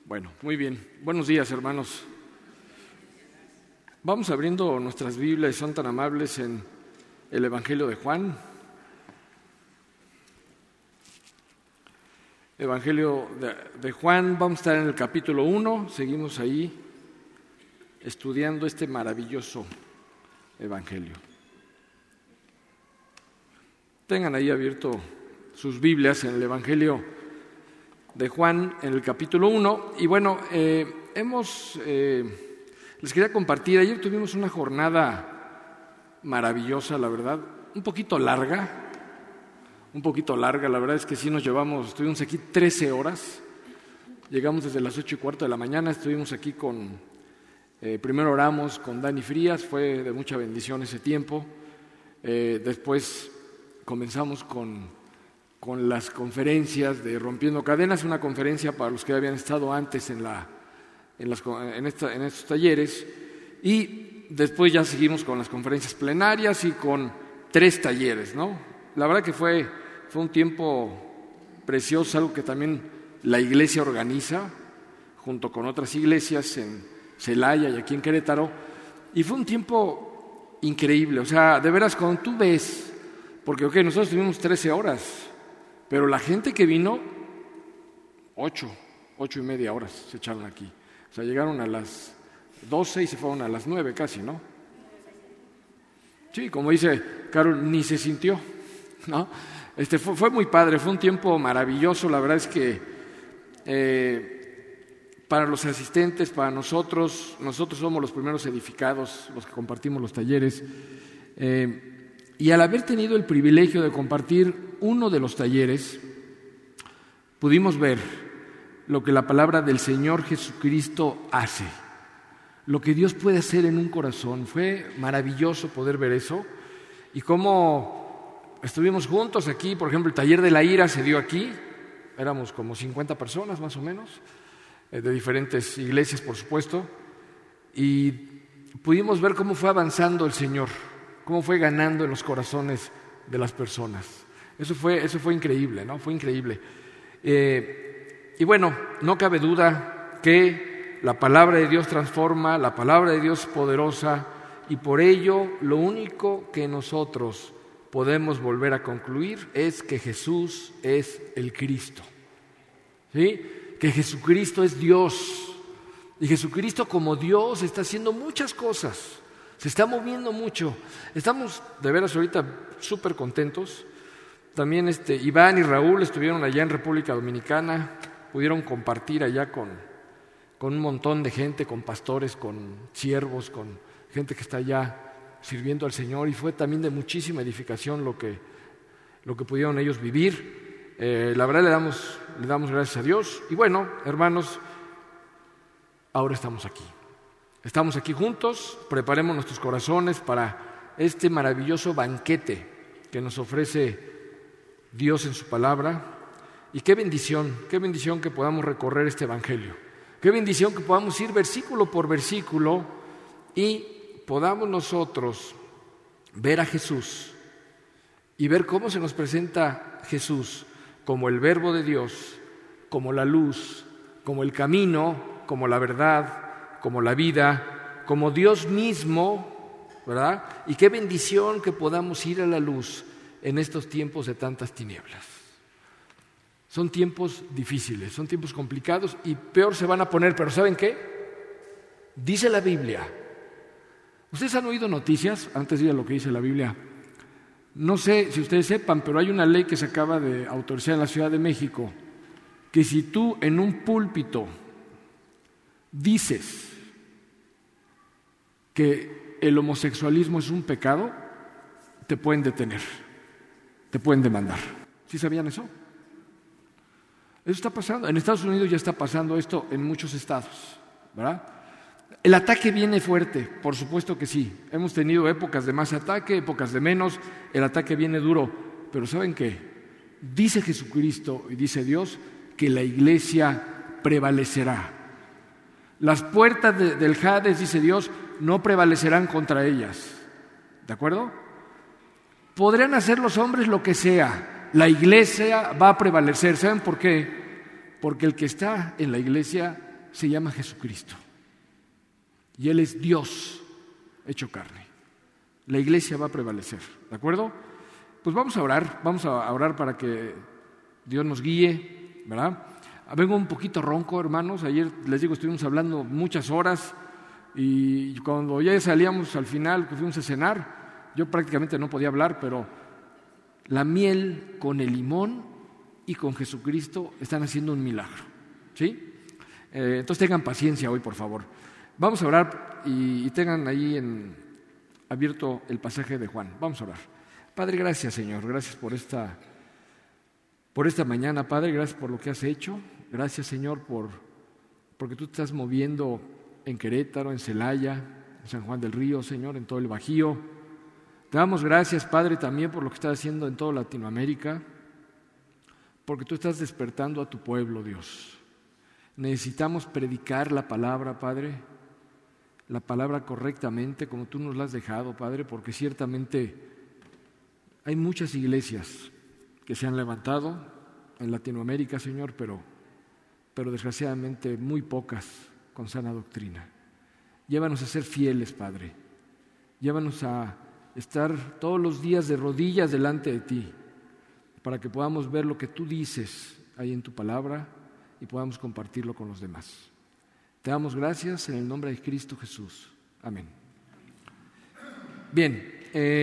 Bueno, muy bien. Buenos días, hermanos. Vamos abriendo nuestras Biblias, son tan amables, en el Evangelio de Juan. Evangelio de Juan, vamos a estar en el capítulo 1, seguimos ahí estudiando este maravilloso Evangelio. Tengan ahí abierto sus Biblias en el Evangelio de Juan, en el capítulo 1. Y bueno, les quería compartir, ayer tuvimos una jornada maravillosa, la verdad, un poquito larga, la verdad es que sí estuvimos aquí 13 horas, llegamos desde las 8:15 de la mañana, estuvimos aquí primero oramos con Dani Frías, fue de mucha bendición ese tiempo, después comenzamos con las conferencias de Rompiendo Cadenas, una conferencia para los que habían estado antes en estos talleres, y después ya seguimos con las conferencias plenarias y con 3 talleres, ¿no? La verdad que fue un tiempo precioso, algo que también la iglesia organiza junto con otras iglesias en Celaya y aquí en Querétaro, y fue un tiempo increíble. O sea, de veras, cuando tú ves, porque nosotros tuvimos 13 horas, pero la gente que vino, 8:30 horas se echaron aquí. O sea, llegaron a las 12 y se fueron a las 9 casi, ¿no? Sí, como dice Carol, ni se sintió, ¿no? Fue muy padre, fue un tiempo maravilloso. La verdad es que para los asistentes, para nosotros somos los primeros edificados, los que compartimos los talleres. Y al haber tenido el privilegio de compartir uno de los talleres, pudimos ver lo que la palabra del Señor Jesucristo hace, lo que Dios puede hacer en un corazón. Fue maravilloso poder ver eso, y cómo estuvimos juntos aquí. Por ejemplo, el taller de la ira se dio aquí, éramos como 50 personas más o menos, de diferentes iglesias, por supuesto, y pudimos ver cómo fue avanzando el Señor, cómo fue ganando en los corazones de las personas. Eso fue increíble, ¿no? Fue increíble. Y bueno, no cabe duda que la palabra de Dios transforma, la palabra de Dios es poderosa, y por ello lo único que nosotros podemos volver a concluir es que Jesús es el Cristo, ¿sí? Que Jesucristo es Dios, y Jesucristo como Dios está haciendo muchas cosas, se está moviendo mucho. Estamos de veras ahorita súper contentos. También Iván y Raúl estuvieron allá en República Dominicana, pudieron compartir allá con un montón de gente, con pastores, con siervos, con gente que está allá sirviendo al Señor, y fue también de muchísima edificación lo que pudieron ellos vivir. La verdad le damos gracias a Dios. Y bueno, hermanos, ahora estamos aquí. Estamos aquí juntos, preparemos nuestros corazones para este maravilloso banquete que nos ofrece Dios en su palabra. Y qué bendición que podamos recorrer este Evangelio. Qué bendición que podamos ir versículo por versículo y podamos nosotros ver a Jesús y ver cómo se nos presenta Jesús como el Verbo de Dios, como la luz, como el camino, como la verdad, como la vida, como Dios mismo, ¿verdad? Y qué bendición que podamos ir a la luz en estos tiempos de tantas tinieblas. Son tiempos difíciles, son tiempos complicados, y peor se van a poner. Pero ¿saben qué? Dice la Biblia. ¿Ustedes han oído noticias? Antes de ir a lo que dice la Biblia, no sé si ustedes sepan, pero hay una ley que se acaba de autorizar en la Ciudad de México, que si tú en un púlpito dices que el homosexualismo es un pecado, te pueden detener, te pueden demandar. ¿Sí sabían eso? Eso está pasando. En Estados Unidos ya está pasando esto en muchos estados, ¿verdad? El ataque viene fuerte, por supuesto que sí. Hemos tenido épocas de más ataque, épocas de menos. El ataque viene duro, pero ¿saben qué? Dice Jesucristo y dice Dios que la iglesia prevalecerá. Las puertas del Hades, dice Dios, no prevalecerán contra ellas. ¿De acuerdo? Podrán hacer los hombres lo que sea, la iglesia va a prevalecer. ¿Saben por qué? Porque el que está en la iglesia se llama Jesucristo. Y Él es Dios hecho carne. La iglesia va a prevalecer, ¿de acuerdo? Pues vamos a orar para que Dios nos guíe, ¿verdad? Vengo un poquito ronco, hermanos. Ayer, les digo, estuvimos hablando muchas horas y cuando ya salíamos al final, que fuimos a cenar, yo prácticamente no podía hablar, pero la miel con el limón y con Jesucristo están haciendo un milagro, ¿sí? Entonces tengan paciencia hoy, por favor. Vamos a orar y tengan ahí abierto el pasaje de Juan. Vamos a orar. Padre, gracias, Señor. Gracias por esta mañana, Padre. Gracias por lo que has hecho. Gracias, Señor, porque tú te estás moviendo en Querétaro, en Celaya, en San Juan del Río, Señor, en todo el Bajío. Te damos gracias, Padre, también por lo que estás haciendo en toda Latinoamérica, porque tú estás despertando a tu pueblo, Dios. Necesitamos predicar la palabra, Padre, la palabra correctamente, como tú nos la has dejado, Padre, porque ciertamente hay muchas iglesias que se han levantado en Latinoamérica, Señor, pero desgraciadamente muy pocas con sana doctrina. Llévanos a ser fieles, Padre. Llévanos a estar todos los días de rodillas delante de ti, para que podamos ver lo que tú dices ahí en tu palabra y podamos compartirlo con los demás. Te damos gracias en el nombre de Cristo Jesús. Amén. Bien,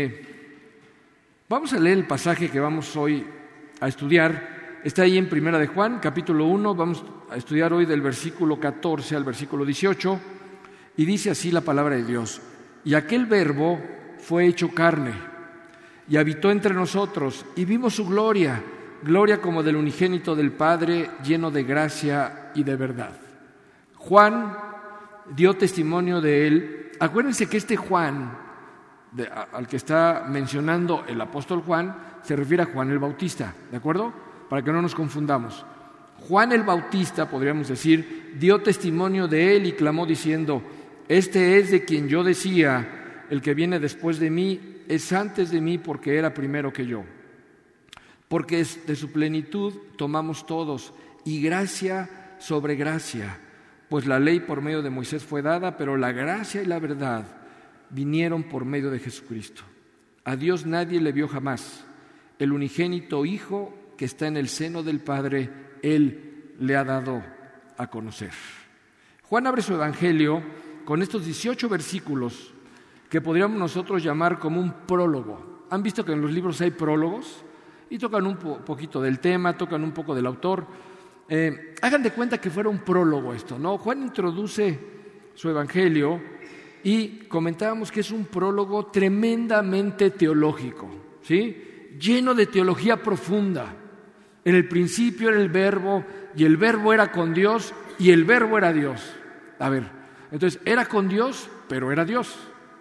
vamos a leer el pasaje que vamos hoy a estudiar. Está ahí en Primera de Juan, capítulo 1. Vamos a estudiar hoy del versículo 14 al versículo 18. Y dice así la palabra de Dios: y aquel Verbo fue hecho carne y habitó entre nosotros, y vimos su gloria, gloria como del unigénito del Padre, lleno de gracia y de verdad. Juan dio testimonio de él. Acuérdense que este Juan, al que está mencionando el apóstol Juan, se refiere a Juan el Bautista, ¿de acuerdo? Para que no nos confundamos. Juan el Bautista, podríamos decir, dio testimonio de él y clamó diciendo: este es de quien yo decía, el que viene después de mí es antes de mí, porque era primero que yo. Porque de su plenitud tomamos todos, y gracia sobre gracia. Pues la ley por medio de Moisés fue dada, pero la gracia y la verdad vinieron por medio de Jesucristo. A Dios nadie le vio jamás. El unigénito Hijo que está en el seno del Padre, Él le ha dado a conocer. Juan abre su evangelio con estos 18 versículos que podríamos nosotros llamar como un prólogo. ¿Han visto que en los libros hay prólogos? Y tocan un poquito del tema, tocan un poco del autor. Hagan de cuenta que fuera un prólogo esto, ¿no? Juan introduce su evangelio y comentábamos que es un prólogo tremendamente teológico, ¿sí? Lleno de teología profunda. En el principio era el Verbo, y el Verbo era con Dios, y el Verbo era Dios. A ver, entonces era con Dios, pero era Dios.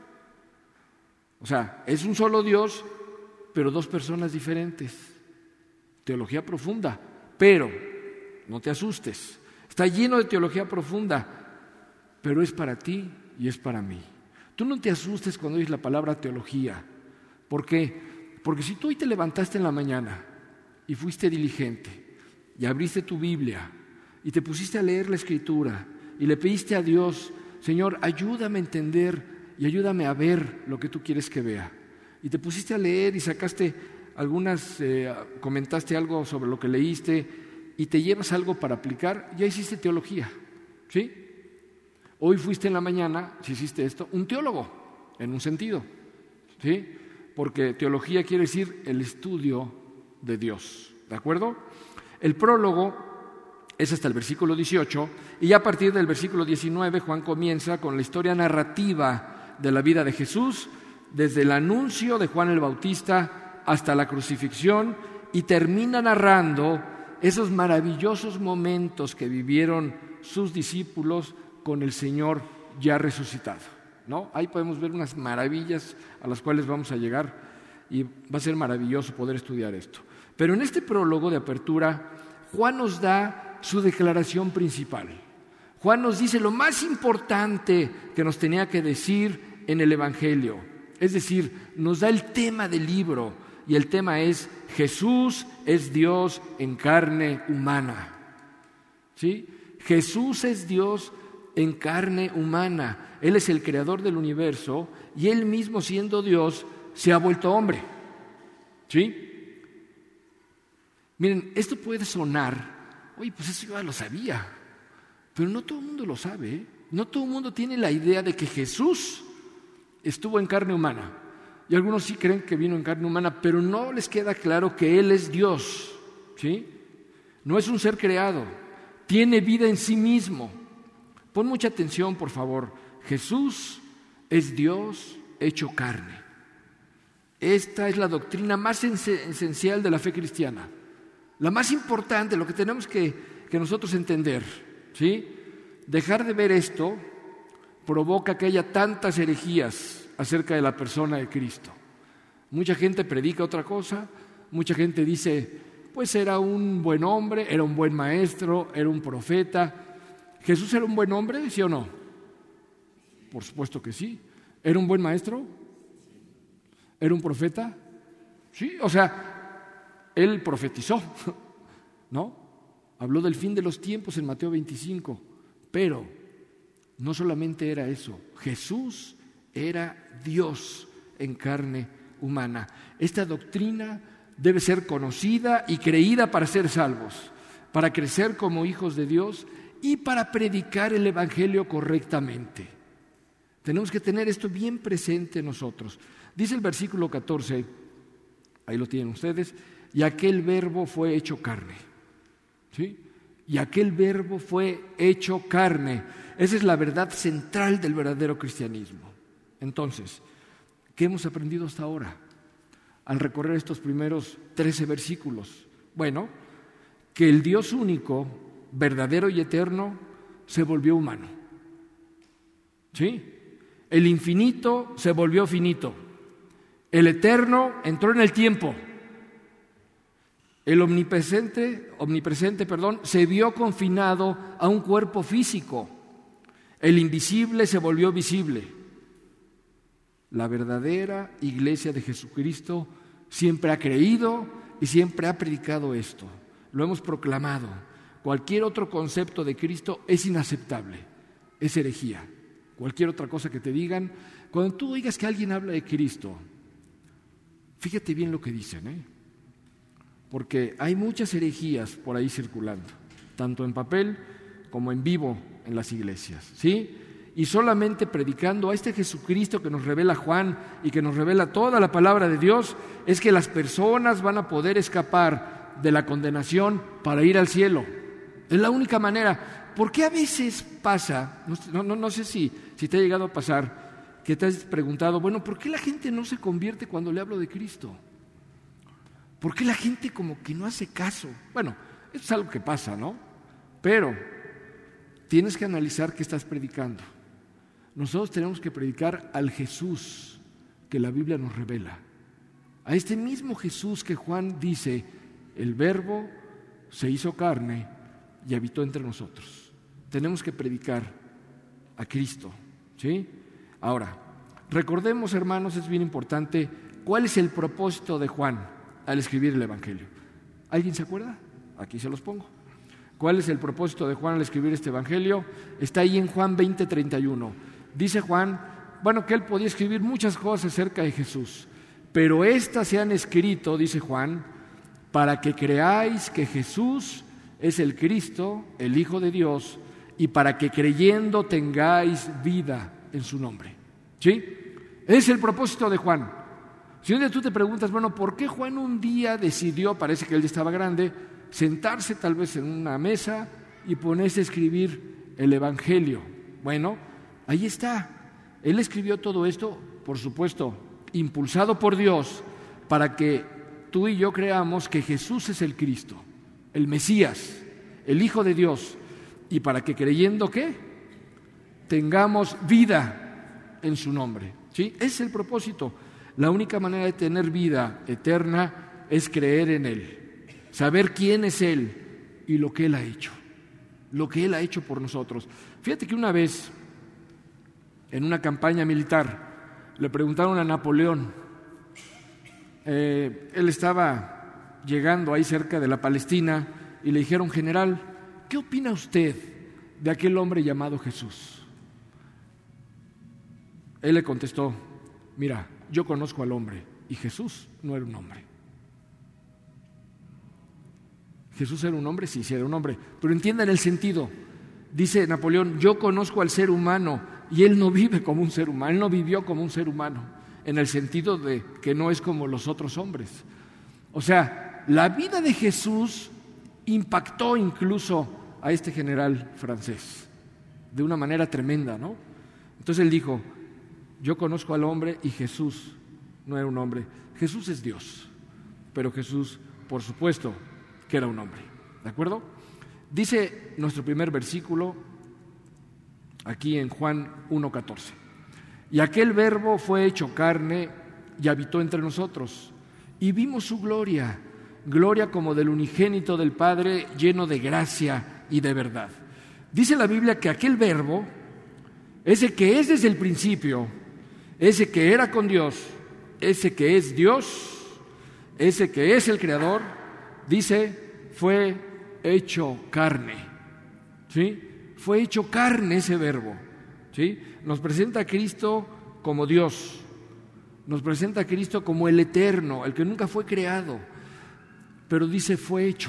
O sea, es un solo Dios, pero dos personas diferentes. Teología profunda, pero no te asustes. Está lleno de teología profunda, pero es para ti y es para mí. Tú no te asustes cuando oyes la palabra teología. ¿Por qué? Porque si tú hoy te levantaste en la mañana y fuiste diligente y abriste tu Biblia y te pusiste a leer la Escritura y le pediste a Dios: Señor, ayúdame a entender y ayúdame a ver lo que tú quieres que vea, y te pusiste a leer y sacaste comentaste algo sobre lo que leíste y te llevas algo para aplicar, ya hiciste teología, ¿sí? Hoy fuiste en la mañana, si hiciste esto, un teólogo, en un sentido, ¿sí? Porque teología quiere decir el estudio de Dios, ¿de acuerdo? El prólogo es hasta el versículo 18, y ya a partir del versículo 19 Juan comienza con la historia narrativa de la vida de Jesús, desde el anuncio de Juan el Bautista hasta la crucifixión, y termina narrando esos maravillosos momentos que vivieron sus discípulos con el Señor ya resucitado, ¿no? Ahí podemos ver unas maravillas a las cuales vamos a llegar, y va a ser maravilloso poder estudiar esto. Pero en este prólogo de apertura, Juan nos da su declaración principal. Juan nos dice lo más importante que nos tenía que decir en el Evangelio. Es decir, nos da el tema del libro, y el tema es: Jesús es Dios en carne humana. ¿Sí? Jesús es Dios en carne humana. Él es el creador del universo y Él mismo, siendo Dios, se ha vuelto hombre. ¿Sí? Miren, esto puede sonar, oye, pues eso yo ya lo sabía, pero no todo el mundo lo sabe, ¿eh? No todo el mundo tiene la idea de que Jesús estuvo en carne humana. Y algunos sí creen que vino en carne humana, pero no les queda claro que Él es Dios. ¿Sí? No es un ser creado, tiene vida en sí mismo. Pon mucha atención, por favor. Jesús es Dios hecho carne. Esta es la doctrina más esencial de la fe cristiana, la más importante, lo que tenemos que nosotros entender. ¿Sí? Dejar de ver esto provoca que haya tantas herejías acerca de la persona de Cristo. Mucha gente predica otra cosa, mucha gente dice, pues era un buen hombre, era un buen maestro, era un profeta. ¿Jesús era un buen hombre, sí o no? Por supuesto que sí. ¿Era un buen maestro? ¿Era un profeta? Sí, o sea, él profetizó, ¿no? Habló del fin de los tiempos en Mateo 25, pero no solamente era eso, Jesús era Dios en carne humana. Esta doctrina debe ser conocida y creída para ser salvos, para crecer como hijos de Dios y para predicar el Evangelio correctamente. Tenemos que tener esto bien presente nosotros. Dice el versículo 14, ahí lo tienen ustedes, y aquel verbo fue hecho carne. ¿Sí? Y aquel verbo fue hecho carne. Esa es la verdad central del verdadero cristianismo. Entonces, ¿qué hemos aprendido hasta ahora al recorrer estos primeros 13 versículos? Bueno, que el Dios único, verdadero y eterno, se volvió humano. ¿Sí? El infinito se volvió finito. El eterno entró en el tiempo. El omnipresente, se vio confinado a un cuerpo físico. El invisible se volvió visible. La verdadera iglesia de Jesucristo siempre ha creído y siempre ha predicado esto. Lo hemos proclamado. Cualquier otro concepto de Cristo es inaceptable, es herejía. Cualquier otra cosa que te digan, cuando tú oigas que alguien habla de Cristo, fíjate bien lo que dicen, ¿eh? Porque hay muchas herejías por ahí circulando, tanto en papel como en vivo en las iglesias, ¿sí? Y solamente predicando a este Jesucristo que nos revela Juan y que nos revela toda la palabra de Dios, es que las personas van a poder escapar de la condenación para ir al cielo. Es la única manera. ¿Por qué a veces pasa, no sé si te ha llegado a pasar, que te has preguntado, bueno, ¿por qué la gente no se convierte cuando le hablo de Cristo? ¿Por qué la gente como que no hace caso? Bueno, esto es algo que pasa, ¿no? Pero tienes que analizar qué estás predicando. Nosotros tenemos que predicar al Jesús que la Biblia nos revela. A este mismo Jesús que Juan dice, el Verbo se hizo carne y habitó entre nosotros. Tenemos que predicar a Cristo, ¿sí? Ahora, recordemos, hermanos, es bien importante, ¿cuál es el propósito de Juan al escribir el Evangelio? ¿Alguien se acuerda? Aquí se los pongo. ¿Cuál es el propósito de Juan al escribir este Evangelio? Está ahí en Juan 20:31. Dice Juan, que él podía escribir muchas cosas acerca de Jesús, pero estas se han escrito, dice Juan, para que creáis que Jesús es el Cristo, el Hijo de Dios, y para que creyendo tengáis vida en su nombre. ¿Sí? Es el propósito de Juan. Si un día tú te preguntas, ¿por qué Juan un día decidió, parece que él ya estaba grande, sentarse tal vez en una mesa y ponerse a escribir el Evangelio? Bueno, ahí está. Él escribió todo esto, por supuesto, impulsado por Dios, para que tú y yo creamos que Jesús es el Cristo, el Mesías, el Hijo de Dios, y para que creyendo, ¿qué? Tengamos vida en su nombre. ¿Sí? Ese es el propósito. La única manera de tener vida eterna es creer en Él, saber quién es Él y lo que Él ha hecho, lo que Él ha hecho por nosotros. Fíjate que una vez, en una campaña militar, le preguntaron a Napoleón, él estaba llegando ahí cerca de la Palestina, y le dijeron, general, ¿qué opina usted de aquel hombre llamado Jesús. Él le contestó: mira, yo conozco al hombre, y Jesús no era un hombre. Jesús era un hombre, sí era un hombre, pero entiendan el sentido. Dice Napoleón: yo conozco al ser humano, y él no vive como un ser humano, él no vivió como un ser humano, en el sentido de que no es como los otros hombres. O sea, la vida de Jesús impactó incluso a este general francés de una manera tremenda, ¿no? Entonces él dijo: yo conozco al hombre, y Jesús no era un hombre. Jesús es Dios, pero Jesús, por supuesto, que era un hombre, ¿de acuerdo? Dice nuestro primer versículo aquí en Juan 1:14: y aquel verbo fue hecho carne y habitó entre nosotros, y vimos su gloria, gloria como del unigénito del Padre, lleno de gracia y de verdad. Dice la Biblia que aquel verbo, ese que es desde el principio, ese que era con Dios, ese que es Dios, ese que es el Creador, dice, fue hecho carne, ¿sí? Fue hecho carne ese verbo, ¿sí? Nos presenta a Cristo como Dios, nos presenta a Cristo como el eterno, el que nunca fue creado, pero dice fue hecho.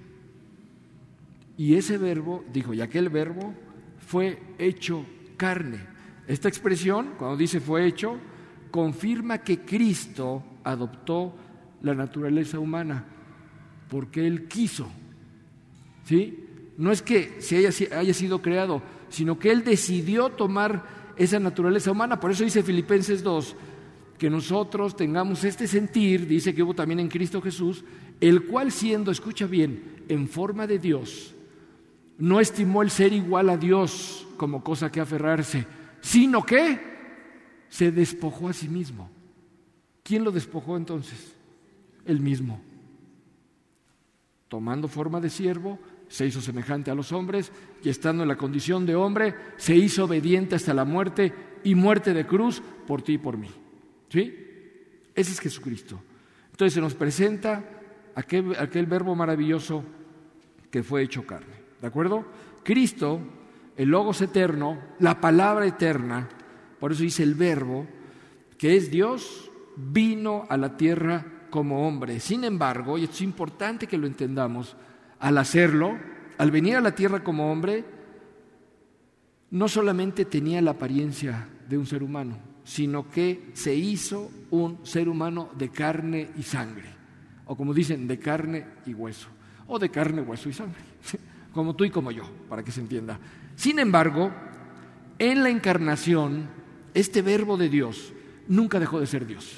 Y ese verbo, dijo, y aquel verbo fue hecho carne. Esta expresión, cuando dice fue hecho, confirma que Cristo adoptó la naturaleza humana, porque Él quiso, ¿sí? No es que haya sido creado, sino que Él decidió tomar esa naturaleza humana. Por eso dice Filipenses 2, que nosotros tengamos este sentir, dice que hubo también en Cristo Jesús, el cual siendo, escucha bien, en forma de Dios, no estimó el ser igual a Dios como cosa que aferrarse, sino que se despojó a sí mismo. ¿Quién lo despojó entonces? Él mismo. Tomando forma de siervo, se hizo semejante a los hombres, y estando en la condición de hombre, se hizo obediente hasta la muerte, y muerte de cruz por ti y por mí. ¿Sí? Ese es Jesucristo. Entonces se nos presenta aquel verbo maravilloso que fue hecho carne. ¿De acuerdo? Cristo, el Logos eterno, la palabra eterna, por eso dice el verbo, que es Dios, vino a la tierra como hombre. Sin embargo, y esto es importante que lo entendamos, al hacerlo, al venir a la tierra como hombre, no solamente tenía la apariencia de un ser humano, sino que se hizo un ser humano de carne y sangre, o como dicen, de carne y hueso, o de carne, hueso y sangre, como tú y como yo, para que se entienda. Sin embargo, en la encarnación, este verbo de Dios nunca dejó de ser Dios.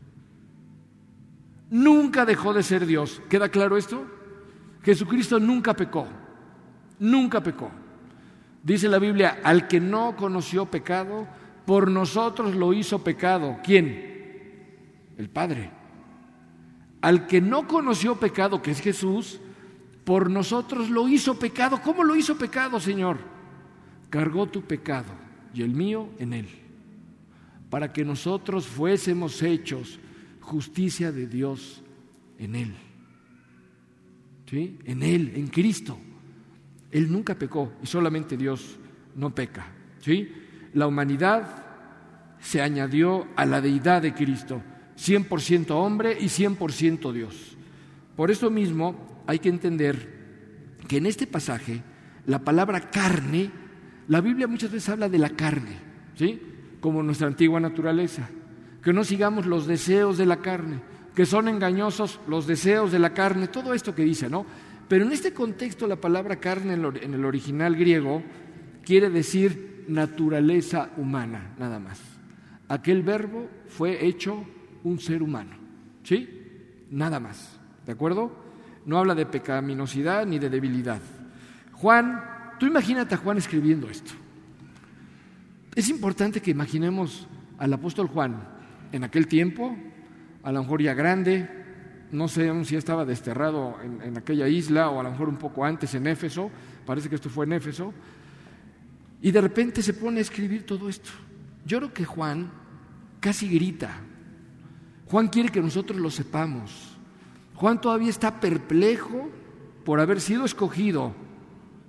Nunca dejó de ser Dios. ¿Queda claro esto? Jesucristo nunca pecó, nunca pecó. Dice la Biblia, al que no conoció pecado, por nosotros lo hizo pecado. ¿Quién? El Padre. Al que no conoció pecado, que es Jesús, por nosotros lo hizo pecado. ¿Cómo lo hizo pecado, Señor? Cargó tu pecado y el mío en Él, para que nosotros fuésemos hechos justicia de Dios en Él. ¿Sí? En Él, en Cristo. Él nunca pecó y solamente Dios no peca. ¿Sí? La humanidad se añadió a la deidad de Cristo, 100% hombre y 100% Dios. Por eso mismo hay que entender que en este pasaje la palabra carne, la Biblia muchas veces habla de la carne, ¿sí? Como nuestra antigua naturaleza, que no sigamos los deseos de la carne, que son engañosos los deseos de la carne, todo esto que dice, ¿no? Pero en este contexto la palabra carne en el original griego quiere decir naturaleza humana, nada más. Aquel verbo fue hecho un ser humano, ¿sí? Nada más, ¿de acuerdo? No habla de pecaminosidad ni de debilidad. Juan, tú imagínate a Juan escribiendo esto. Es importante que imaginemos al apóstol Juan en aquel tiempo, a lo mejor ya grande, no sé si estaba desterrado en aquella isla o a lo mejor un poco antes en Éfeso, parece que esto fue en Éfeso, y de repente se pone a escribir todo esto. Yo creo que Juan casi grita. Juan quiere que nosotros lo sepamos. Juan todavía está perplejo por haber sido escogido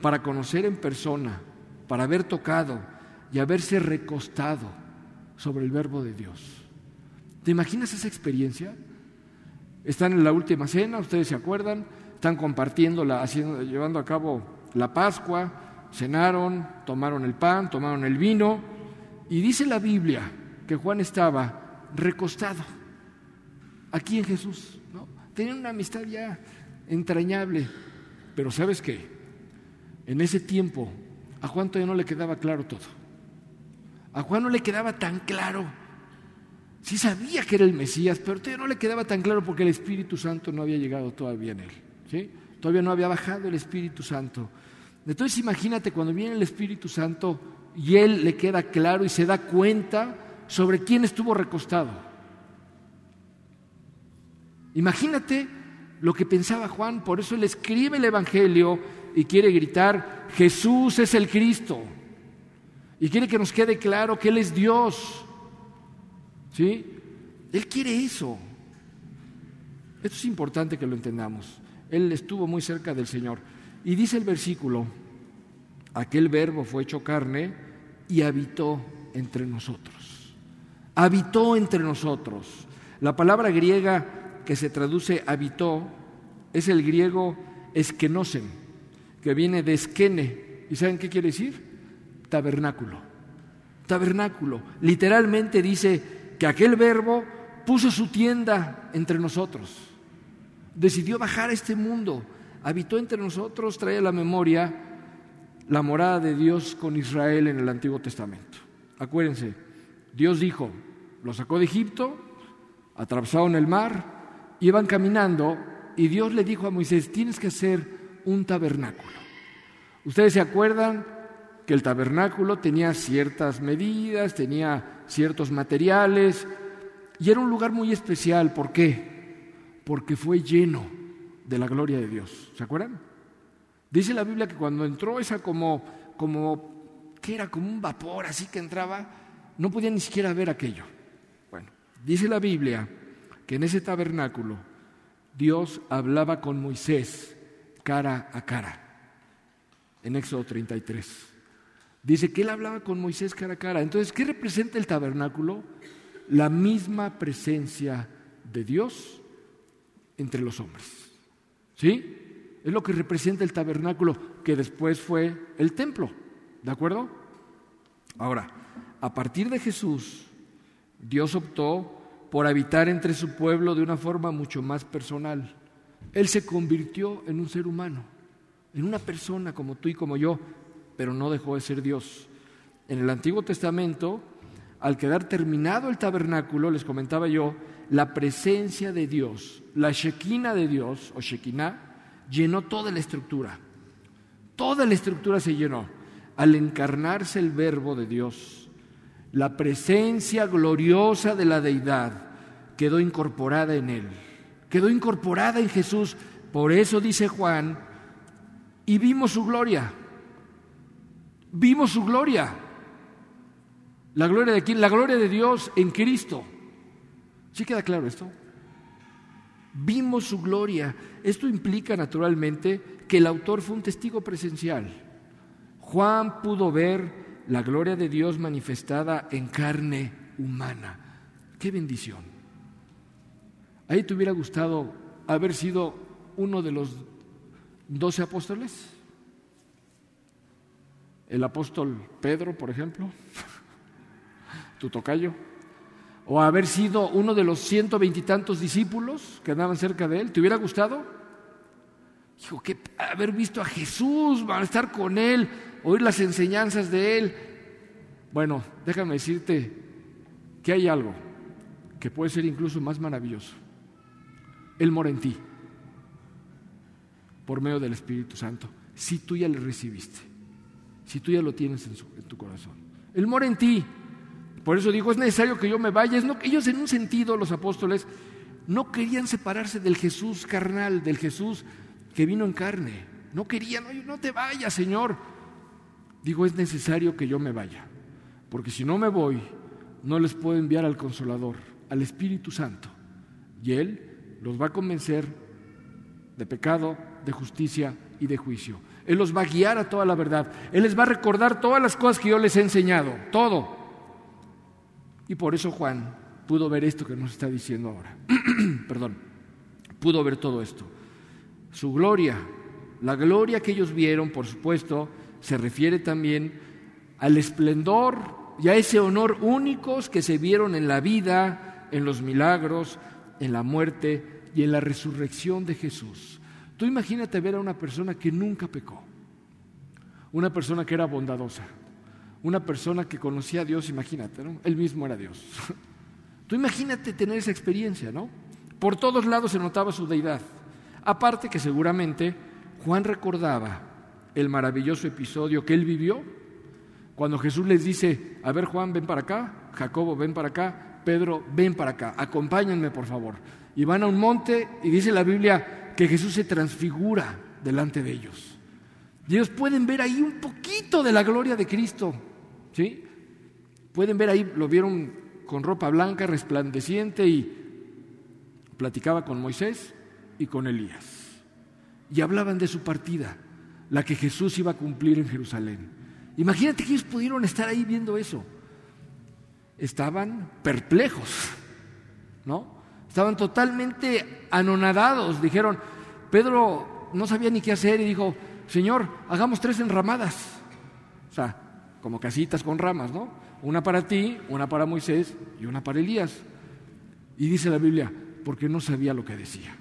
para conocer en persona, para haber tocado y haberse recostado sobre el Verbo de Dios. ¿Te imaginas esa experiencia? Están en la última cena, ustedes se acuerdan, están compartiendo, llevando a cabo la Pascua, cenaron, tomaron el pan, tomaron el vino, y dice la Biblia que Juan estaba recostado aquí en Jesús, ¿no? Tenían una amistad ya entrañable, pero ¿sabes qué? En ese tiempo a Juan todavía no le quedaba claro todo. A Juan no le quedaba tan claro. Sí sabía que era el Mesías, pero todavía no le quedaba tan claro porque el Espíritu Santo no había llegado todavía en él, ¿sí? Todavía no había bajado el Espíritu Santo. Entonces imagínate cuando viene el Espíritu Santo y él le queda claro y se da cuenta sobre quién estuvo recostado. Imagínate lo que pensaba Juan, por eso él escribe el Evangelio y quiere gritar: Jesús es el Cristo. Y quiere que nos quede claro que Él es Dios. ¿Sí? Él quiere eso. Esto es importante que lo entendamos. Él estuvo muy cerca del Señor. Y dice el versículo: aquel Verbo fue hecho carne y habitó entre nosotros. Habitó entre nosotros. La palabra griega que se traduce habitó es el griego eskenosen, que viene de skene. ¿Y saben qué quiere decir? Tabernáculo. Tabernáculo. Literalmente dice que aquel Verbo puso su tienda entre nosotros. Decidió bajar a este mundo. Habitó entre nosotros, trae a la memoria la morada de Dios con Israel en el Antiguo Testamento. Acuérdense, Dios dijo, los sacó de Egipto, atravesaron el mar, iban caminando y Dios le dijo a Moisés: tienes que hacer un tabernáculo. ¿Ustedes se acuerdan que el tabernáculo tenía ciertas medidas, tenía ciertos materiales y era un lugar muy especial? ¿Por qué? Porque fue lleno de la gloria de Dios. ¿Se acuerdan? Dice la Biblia que cuando entró esa que era como un vapor así que entraba, no podía ni siquiera ver aquello. Bueno, dice la Biblia que en ese tabernáculo Dios hablaba con Moisés cara a cara. En Éxodo 33. Dice que él hablaba con Moisés cara a cara. Entonces, ¿qué representa el tabernáculo? La misma presencia de Dios entre los hombres. ¿Sí? Es lo que representa el tabernáculo, que después fue el templo. ¿De acuerdo? Ahora, a partir de Jesús, Dios optó por habitar entre su pueblo de una forma mucho más personal. Él se convirtió en un ser humano, en una persona como tú y como yo, pero no dejó de ser Dios. En el Antiguo Testamento, al quedar terminado el tabernáculo, les comentaba yo, la presencia de Dios, la Shekinah de Dios, o Shekinah, llenó toda la estructura. Toda la estructura se llenó. Al encarnarse el Verbo de Dios, la presencia gloriosa de la Deidad quedó incorporada en Él, quedó incorporada en Jesús. Por eso dice Juan, y vimos su gloria. Vimos su gloria. ¿La gloria de quién? La gloria de Dios en Cristo. ¿Sí queda claro esto? Vimos su gloria. Esto implica naturalmente que el autor fue un testigo presencial. Juan pudo ver la gloria de Dios manifestada en carne humana. ¡Qué bendición! ¿Ahí te hubiera gustado haber sido uno de los 12 apóstoles? El apóstol Pedro, por ejemplo, tu tocayo, o haber sido uno de los 120 y tantos discípulos que andaban cerca de él. ¿Te hubiera gustado? Dijo, que haber visto a Jesús, estar con él, oír las enseñanzas de él. Bueno, déjame decirte que hay algo que puede ser incluso más maravilloso. Él mora en ti por medio del Espíritu Santo, si tú ya le recibiste. Si tú ya lo tienes en tu corazón. Él mora en ti. Por eso digo, es necesario que yo me vaya. Ellos en un sentido, los apóstoles, no querían separarse del Jesús carnal, del Jesús que vino en carne. No querían, no te vayas, Señor. Digo, es necesario que yo me vaya. Porque si no me voy, no les puedo enviar al Consolador, al Espíritu Santo. Y Él los va a convencer de pecado, de justicia y de juicio. Él los va a guiar a toda la verdad. Él les va a recordar todas las cosas que yo les he enseñado, todo. Y por eso Juan pudo ver esto que nos está diciendo ahora. Perdón, pudo ver todo esto. Su gloria, la gloria que ellos vieron, por supuesto, se refiere también al esplendor y a ese honor únicos que se vieron en la vida, en los milagros, en la muerte y en la resurrección de Jesús. Tú imagínate ver a una persona que nunca pecó, una persona que era bondadosa, una persona que conocía a Dios, imagínate, ¿no? Él mismo era Dios. Tú imagínate tener esa experiencia, ¿no? Por todos lados se notaba su deidad. Aparte que seguramente Juan recordaba el maravilloso episodio que él vivió cuando Jesús les dice: a ver, Juan, ven para acá, Jacobo, ven para acá, Pedro, ven para acá, acompáñenme por favor. Y van a un monte y dice la Biblia que Jesús se transfigura delante de ellos. Y ellos pueden ver ahí un poquito de la gloria de Cristo, ¿sí? Pueden ver ahí, lo vieron con ropa blanca, resplandeciente, y platicaba con Moisés y con Elías. Y hablaban de su partida, la que Jesús iba a cumplir en Jerusalén. Imagínate que ellos pudieron estar ahí viendo eso. Estaban perplejos, ¿no? Estaban totalmente anonadados. Dijeron, Pedro no sabía ni qué hacer y dijo: Señor, hagamos 3 enramadas. O sea, como casitas con ramas, ¿no? Una para ti, una para Moisés y una para Elías. Y dice la Biblia, porque no sabía lo que decía.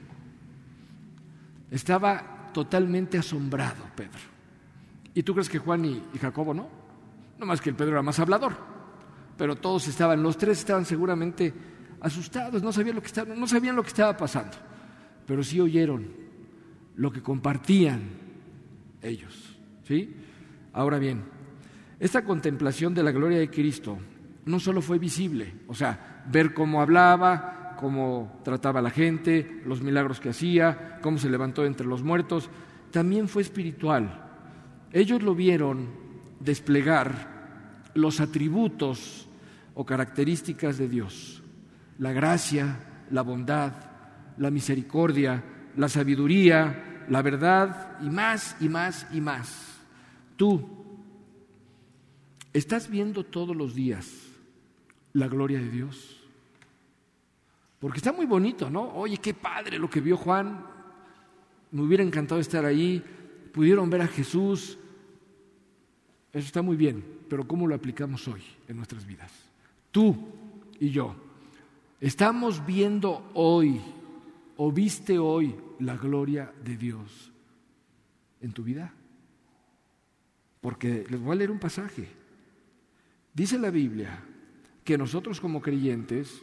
Estaba totalmente asombrado Pedro. ¿Y tú crees que Juan y Jacobo no? No más que el Pedro era más hablador. Pero todos estaban, los 3 estaban seguramente asustados, no sabían lo que estaba pasando. Pero sí oyeron lo que compartían ellos, ¿sí? Ahora bien, esta contemplación de la gloria de Cristo no solo fue visible, o sea, ver cómo hablaba, cómo trataba a la gente, los milagros que hacía, cómo se levantó entre los muertos, también fue espiritual. Ellos lo vieron desplegar los atributos o características de Dios: la gracia, la bondad, la misericordia, la sabiduría, la verdad y más y más y más. Tú estás viendo todos los días la gloria de Dios. Porque está muy bonito, ¿no? Oye, qué padre lo que vio Juan. Me hubiera encantado estar ahí. Pudieron ver a Jesús. Eso está muy bien, pero ¿cómo lo aplicamos hoy en nuestras vidas? Tú y yo, ¿estamos viendo hoy o viste hoy la gloria de Dios en tu vida? Porque les voy a leer un pasaje. Dice la Biblia que nosotros como creyentes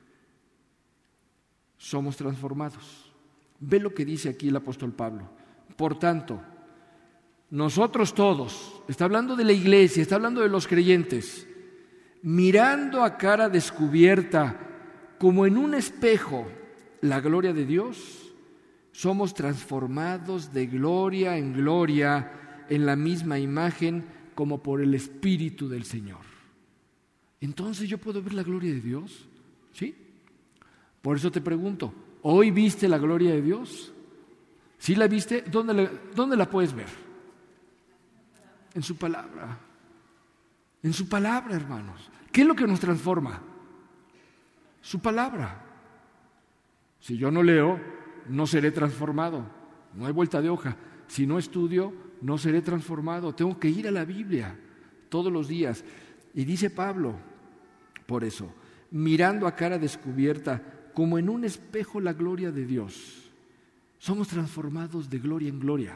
somos transformados. Ve lo que dice aquí el apóstol Pablo. Por tanto, nosotros todos, está hablando de la iglesia, está hablando de los creyentes, mirando a cara descubierta, como en un espejo, la gloria de Dios, somos transformados de gloria en gloria en la misma imagen como por el Espíritu del Señor. Entonces yo puedo ver la gloria de Dios, ¿sí? Por eso te pregunto, ¿hoy viste la gloria de Dios? ¿Sí la viste? ¿Dónde la puedes ver? En su palabra. En su palabra, hermanos. ¿Qué es lo que nos transforma? Su palabra. Si yo no leo, no seré transformado. No hay vuelta de hoja. Si no estudio, no seré transformado. Tengo que ir a la Biblia todos los días. Y dice Pablo, por eso, mirando a cara descubierta, como en un espejo la gloria de Dios, somos transformados de gloria en gloria.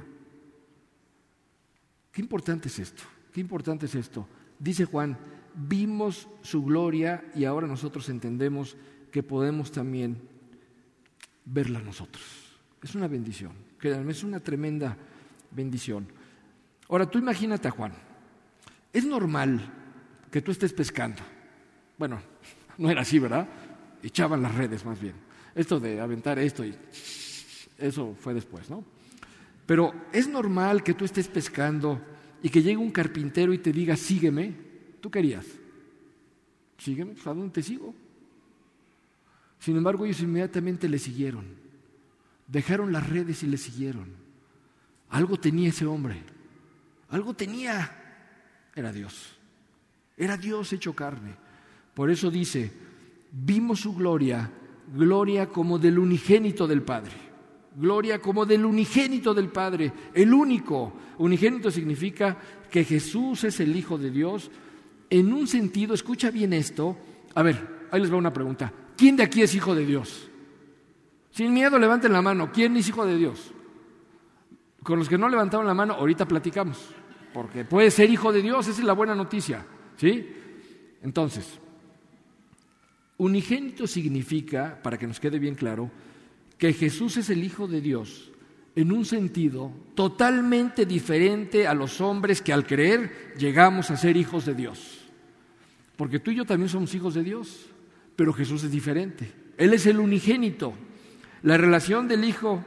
Qué importante es esto, qué importante es esto. Dice Juan, vimos su gloria y ahora nosotros entendemos que podemos también verla nosotros. Es una bendición, créanme, es una tremenda bendición. Ahora tú imagínate a Juan. Es normal que tú estés pescando. Bueno, no era así, ¿verdad? Echaban las redes más bien. Esto de aventar esto y eso fue después, ¿no? Pero es normal que tú estés pescando y que llegue un carpintero y te diga, sígueme. ¿Tú qué harías? Sígueme, ¿a dónde te sigo? Sin embargo, ellos inmediatamente le siguieron. Dejaron las redes y le siguieron. Algo tenía ese hombre, algo tenía, era Dios hecho carne. Por eso dice, vimos su gloria, gloria como del unigénito del Padre. Gloria como del unigénito del Padre, el único. Unigénito significa que Jesús es el Hijo de Dios. En un sentido, escucha bien esto. A ver, ahí les va una pregunta. ¿Quién de aquí es hijo de Dios? Sin miedo, levanten la mano. ¿Quién es hijo de Dios? Con los que no levantaron la mano, ahorita platicamos. Porque puede ser hijo de Dios, esa es la buena noticia. ¿Sí? Entonces, unigénito significa, para que nos quede bien claro, que Jesús es el Hijo de Dios en un sentido totalmente diferente a los hombres que al creer llegamos a ser hijos de Dios. Porque tú y yo también somos hijos de Dios, pero Jesús es diferente. Él es el unigénito. La relación de hijo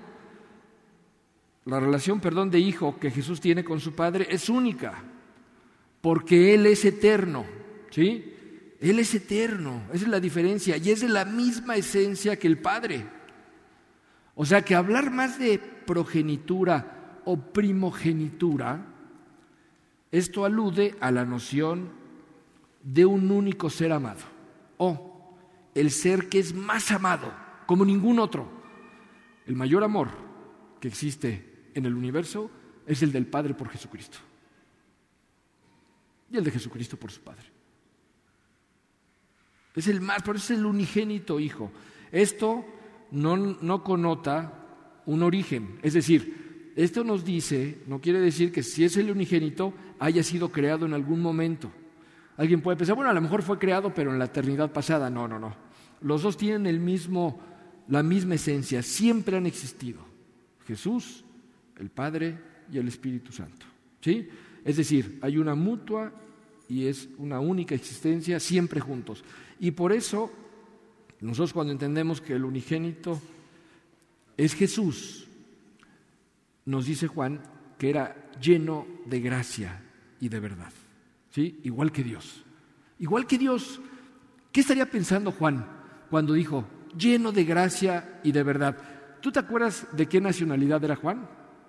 que Jesús tiene con su Padre es única, porque Él es eterno, ¿sí? Él es eterno, esa es la diferencia, y es de la misma esencia que el Padre. O sea que hablar más de progenitura o primogenitura, esto alude a la noción de un único ser amado, o el ser que es más amado, como ningún otro. El mayor amor que existe en el universo es el del Padre por Jesucristo, y el de Jesucristo por su Padre. Es el más, por eso es el unigénito Hijo. Esto no connota un origen, es decir, esto nos dice, no quiere decir que si es el unigénito haya sido creado en algún momento. Alguien puede pensar, bueno, a lo mejor fue creado pero en la eternidad pasada. No. Los dos tienen la misma esencia, siempre han existido. Jesús, el Padre y el Espíritu Santo. ¿Sí? Es decir, hay una mutua y es una única existencia siempre juntos. Y por eso nosotros cuando entendemos que el unigénito es Jesús, nos dice Juan que era lleno de gracia y de verdad, ¿sí? Igual que Dios. Igual que Dios. ¿Qué estaría pensando Juan cuando dijo lleno de gracia y de verdad? ¿Tú te acuerdas de qué nacionalidad era Juan?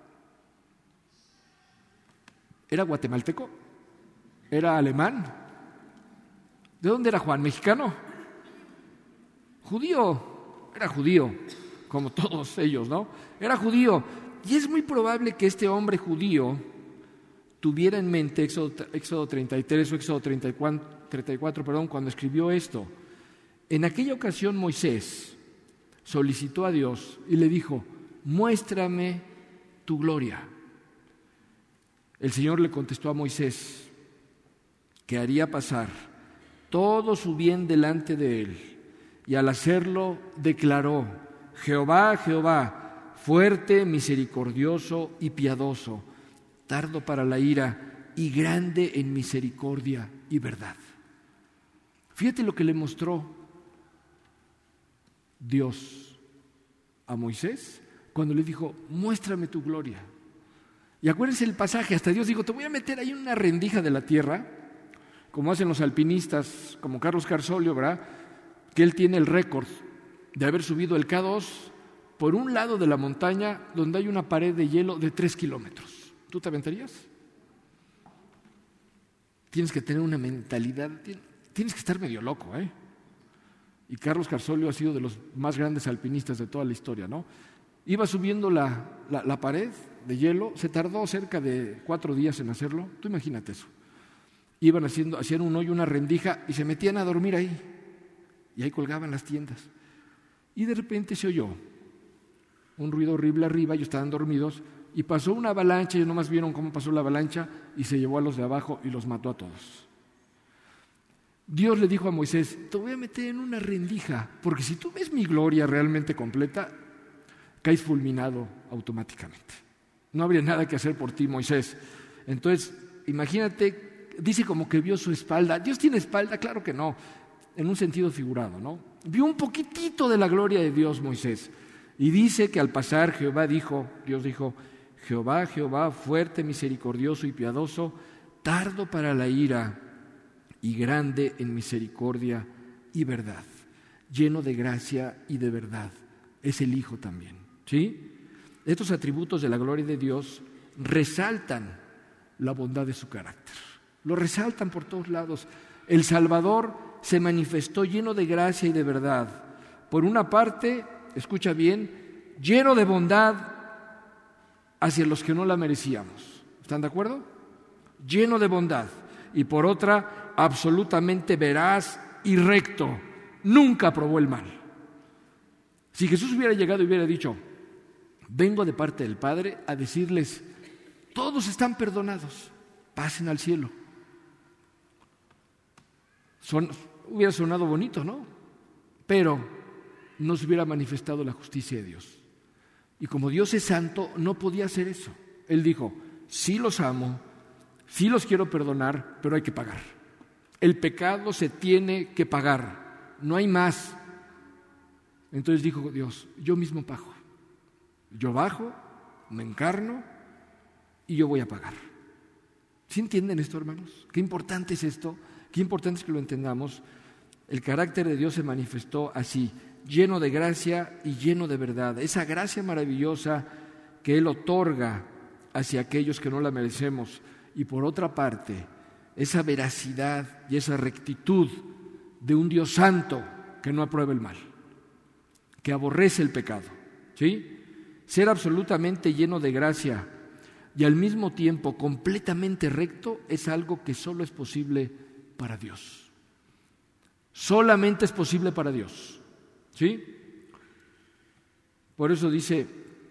¿Era guatemalteco? ¿Era alemán? ¿De dónde era Juan? ¿Mexicano? Judío, era judío, como todos ellos, ¿no? Era judío. Y es muy probable que este hombre judío tuviera en mente Éxodo 33 o Éxodo 34, cuando escribió esto. En aquella ocasión Moisés solicitó a Dios y le dijo, muéstrame tu gloria. El Señor le contestó a Moisés que haría pasar todo su bien delante de él. Y al hacerlo declaró, Jehová, Jehová, fuerte, misericordioso y piadoso, tardo para la ira y grande en misericordia y verdad. Fíjate lo que le mostró Dios a Moisés cuando le dijo, muéstrame tu gloria. Y acuérdense el pasaje, hasta Dios dijo, te voy a meter ahí en una rendija de la tierra, como hacen los alpinistas, como Carlos Carsolio, ¿verdad?, que él tiene el récord de haber subido el K2 por un lado de la montaña donde hay una pared de hielo de 3 kilómetros. ¿Tú te aventarías? Tienes que tener una mentalidad, tienes que estar medio loco, ¿eh? Y Carlos Carsolio ha sido de los más grandes alpinistas de toda la historia, ¿no? Iba subiendo la pared de hielo, se tardó cerca de 4 días en hacerlo. Tú imagínate eso. Hacían un hoyo, una rendija y se metían a dormir ahí. Y ahí colgaban las tiendas. Y de repente se oyó un ruido horrible arriba, ellos estaban dormidos, y pasó una avalancha, ellos nomás vieron cómo pasó la avalancha, y se llevó a los de abajo y los mató a todos. Dios le dijo a Moisés, te voy a meter en una rendija, porque si tú ves mi gloria realmente completa, caes fulminado automáticamente. No habría nada que hacer por ti, Moisés. Entonces, imagínate, dice como que vio su espalda. ¿Dios tiene espalda? Claro que no. En un sentido figurado, ¿no? Vio un poquitito de la gloria de Dios Moisés. Y dice que al pasar Dios dijo, Jehová, Jehová, fuerte, misericordioso y piadoso, tardo para la ira y grande en misericordia y verdad, lleno de gracia y de verdad. Es el Hijo también, ¿sí? Estos atributos de la gloria de Dios resaltan la bondad de su carácter. Lo resaltan por todos lados. El Salvador se manifestó lleno de gracia y de verdad. Por una parte, escucha bien, lleno de bondad hacia los que no la merecíamos. ¿Están de acuerdo? Lleno de bondad. Y por otra, absolutamente veraz y recto. Nunca aprobó el mal. Si Jesús hubiera llegado y hubiera dicho, vengo de parte del Padre a decirles, todos están perdonados, pasen al cielo. Hubiera sonado bonito, ¿no? Pero no se hubiera manifestado la justicia de Dios. Y como Dios es santo, no podía hacer eso. Él dijo, sí los amo, sí los quiero perdonar, pero hay que pagar. El pecado se tiene que pagar, no hay más. Entonces dijo Dios, yo mismo pago. Yo bajo, me encarno y yo voy a pagar. ¿Sí entienden esto, hermanos? Qué importante es esto, qué importante es que lo entendamos. El carácter de Dios se manifestó así, lleno de gracia y lleno de verdad. Esa gracia maravillosa que Él otorga hacia aquellos que no la merecemos. Y por otra parte, esa veracidad y esa rectitud de un Dios santo que no aprueba el mal, que aborrece el pecado, ¿sí? Ser absolutamente lleno de gracia y al mismo tiempo completamente recto es algo que solo es posible para Dios. Solamente es posible para Dios, ¿sí? Por eso dice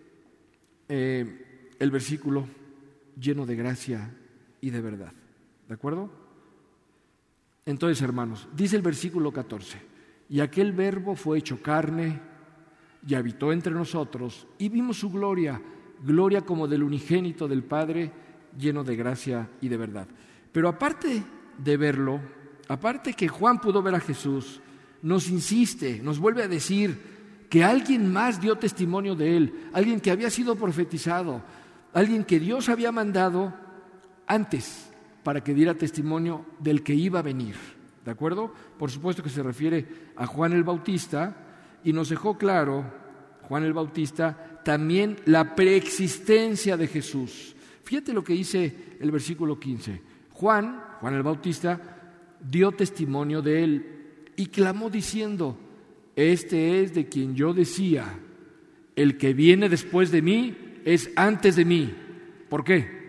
el versículo, lleno de gracia y de verdad, ¿de acuerdo? Entonces, hermanos, dice el versículo 14, y aquel verbo fue hecho carne y habitó entre nosotros, y vimos su gloria, gloria como del unigénito del Padre, lleno de gracia y de verdad. Pero aparte de verlo, aparte que Juan pudo ver a Jesús, nos insiste, nos vuelve a decir que alguien más dio testimonio de él, alguien que había sido profetizado, alguien que Dios había mandado antes para que diera testimonio del que iba a venir, ¿de acuerdo? Por supuesto que se refiere a Juan el Bautista. Y nos dejó claro, Juan el Bautista, también la preexistencia de Jesús. Fíjate lo que dice el versículo 15. Juan el Bautista, dio testimonio de él y clamó diciendo, este es de quien yo decía, el que viene después de mí es antes de mí. ¿Por qué?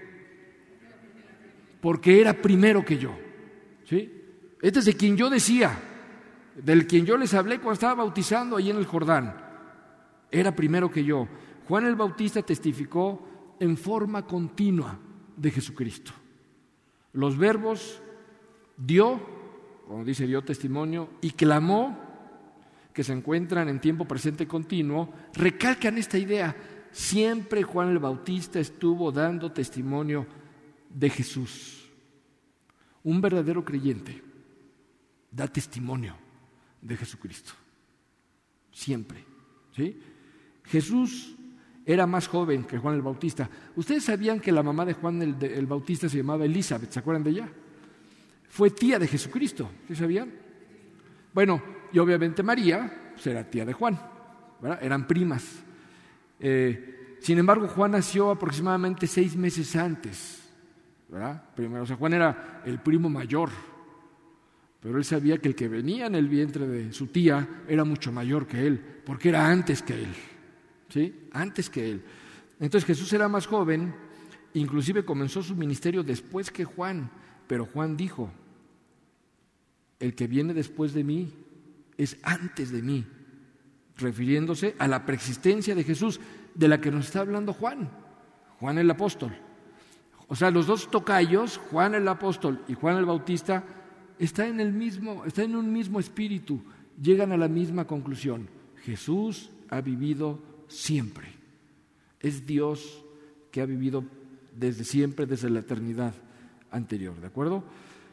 Porque era primero que yo, ¿sí? Este es de quien yo decía, del quien yo les hablé cuando estaba bautizando ahí en el Jordán, era primero que yo. Juan el Bautista testificó en forma continua de Jesucristo. Los verbos dio, como dice, dio testimonio, y clamó, que se encuentran en tiempo presente continuo, recalcan esta idea. Siempre Juan el Bautista estuvo dando testimonio de Jesús. Un verdadero creyente da testimonio de Jesucristo, siempre, ¿sí? Jesús era más joven que Juan el Bautista. Ustedes sabían que la mamá de Juan el Bautista se llamaba Elizabeth, ¿se acuerdan de ella? Fue tía de Jesucristo, ¿sí sabían? Bueno, y obviamente María pues era tía de Juan, ¿verdad? Eran primas. Sin embargo, Juan nació aproximadamente 6 meses antes, ¿verdad? Primero, o sea, Juan era el primo mayor. Pero él sabía que el que venía en el vientre de su tía era mucho mayor que él, porque era antes que él, ¿sí? Antes que él. Entonces Jesús era más joven, inclusive comenzó su ministerio después que Juan, pero Juan dijo, el que viene después de mí es antes de mí, refiriéndose a la preexistencia de Jesús, de la que nos está hablando Juan el apóstol. O sea, los dos tocayos, Juan el apóstol y Juan el Bautista, están en un mismo espíritu, llegan a la misma conclusión. Jesús ha vivido siempre. Es Dios que ha vivido desde siempre, desde la eternidad anterior, ¿de acuerdo?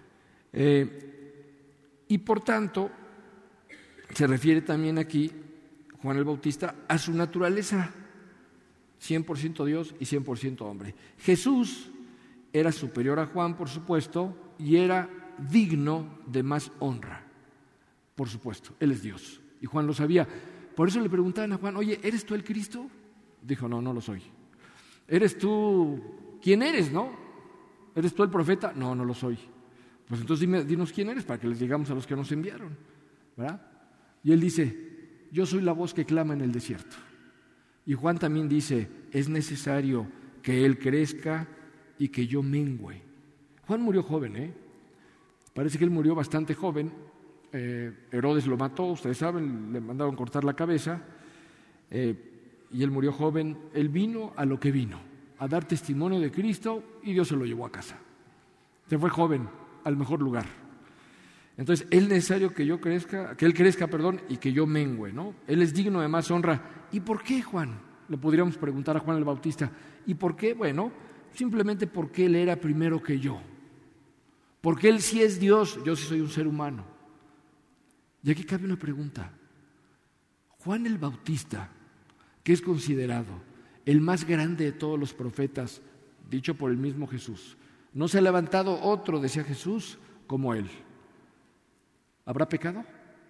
Y por tanto, se refiere también aquí, Juan el Bautista, a su naturaleza, 100% Dios y 100% hombre. Jesús era superior a Juan, por supuesto, y era digno de más honra, por supuesto, Él es Dios, y Juan lo sabía. Por eso le preguntaban a Juan, oye, ¿eres tú el Cristo? Dijo, no lo soy. ¿Eres tú quién eres, ¿no? ¿Eres tú el profeta? No, no lo soy. Pues entonces dinos quién eres para que les digamos a los que nos enviaron, ¿verdad? Y él dice, yo soy la voz que clama en el desierto. Y Juan también dice, es necesario que él crezca y que yo mengüe. Juan murió joven, Parece que él murió bastante joven. Herodes lo mató, ustedes saben, le mandaron cortar la cabeza, y él murió joven. Él vino a lo que vino, a dar testimonio de Cristo, y Dios se lo llevó a casa. Se fue joven al mejor lugar. Entonces, es necesario que él crezca, y que yo mengüe, ¿no? Él es digno de más honra. ¿Y por qué, Juan? Le podríamos preguntar a Juan el Bautista. ¿Y por qué? Bueno, simplemente porque él era primero que yo. Porque él sí es Dios, yo sí soy un ser humano. Y aquí cabe una pregunta. Juan el Bautista, que es considerado el más grande de todos los profetas, dicho por el mismo Jesús, no se ha levantado otro, decía Jesús, como él. ¿Habrá pecado?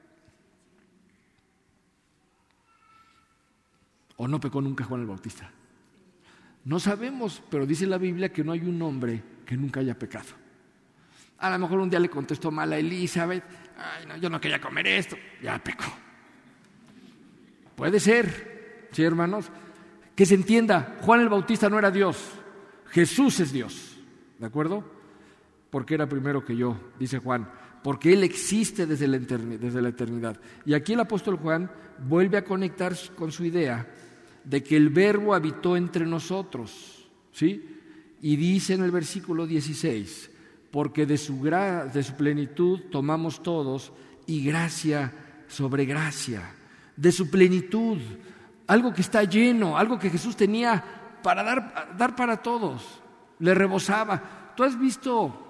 ¿O no pecó nunca Juan el Bautista? No sabemos, pero dice la Biblia que no hay un hombre que nunca haya pecado. A lo mejor un día le contestó mal a Elizabeth, ay, no, yo no quería comer esto, ya pecó. Puede ser, sí, hermanos, que se entienda, Juan el Bautista no era Dios, Jesús es Dios, ¿de acuerdo? Porque era primero que yo, dice Juan, porque Él existe desde la eternidad. Y aquí el apóstol Juan vuelve a conectar con su idea de que el Verbo habitó entre nosotros, ¿sí? Y dice en el versículo 16, porque de su plenitud tomamos todos, y gracia sobre gracia. De su plenitud, algo que está lleno, algo que Jesús tenía para dar para todos, le rebosaba. ¿Tú has visto,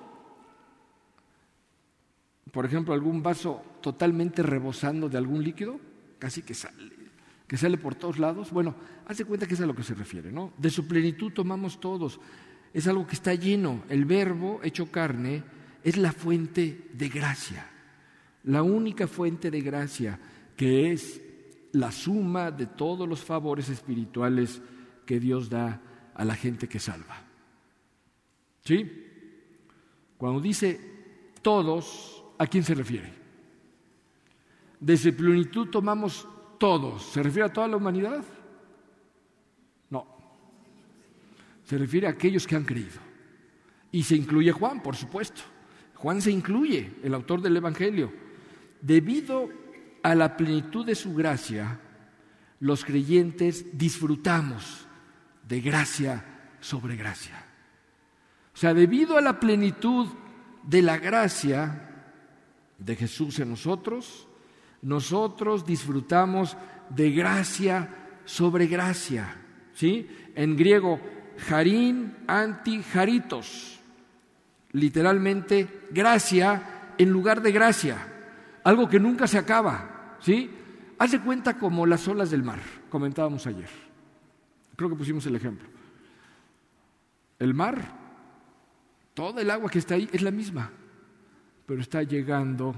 por ejemplo, algún vaso totalmente rebosando de algún líquido? Casi que sale por todos lados. Bueno, haz de cuenta que es a lo que se refiere, ¿no? De su plenitud tomamos todos. Es algo que está lleno. El Verbo hecho carne es la fuente de gracia, la única fuente de gracia, que es la suma de todos los favores espirituales que Dios da a la gente que salva. ¿Sí? Cuando dice todos, ¿a quién se refiere? De su plenitud tomamos todos. ¿Se refiere a toda la humanidad? No. Se refiere a aquellos que han creído. Y se incluye Juan, por supuesto. Juan se incluye, el autor del Evangelio. Debido a la plenitud de su gracia, los creyentes disfrutamos de gracia sobre gracia. O sea, debido a la plenitud de la gracia de Jesús en nosotros disfrutamos de gracia sobre gracia, ¿sí? En griego, charín anti charitos, literalmente gracia en lugar de gracia, algo que nunca se acaba, ¿sí? Haz de cuenta como las olas del mar, comentábamos ayer, creo que pusimos el ejemplo. El mar, toda el agua que está ahí es la misma, pero está llegando,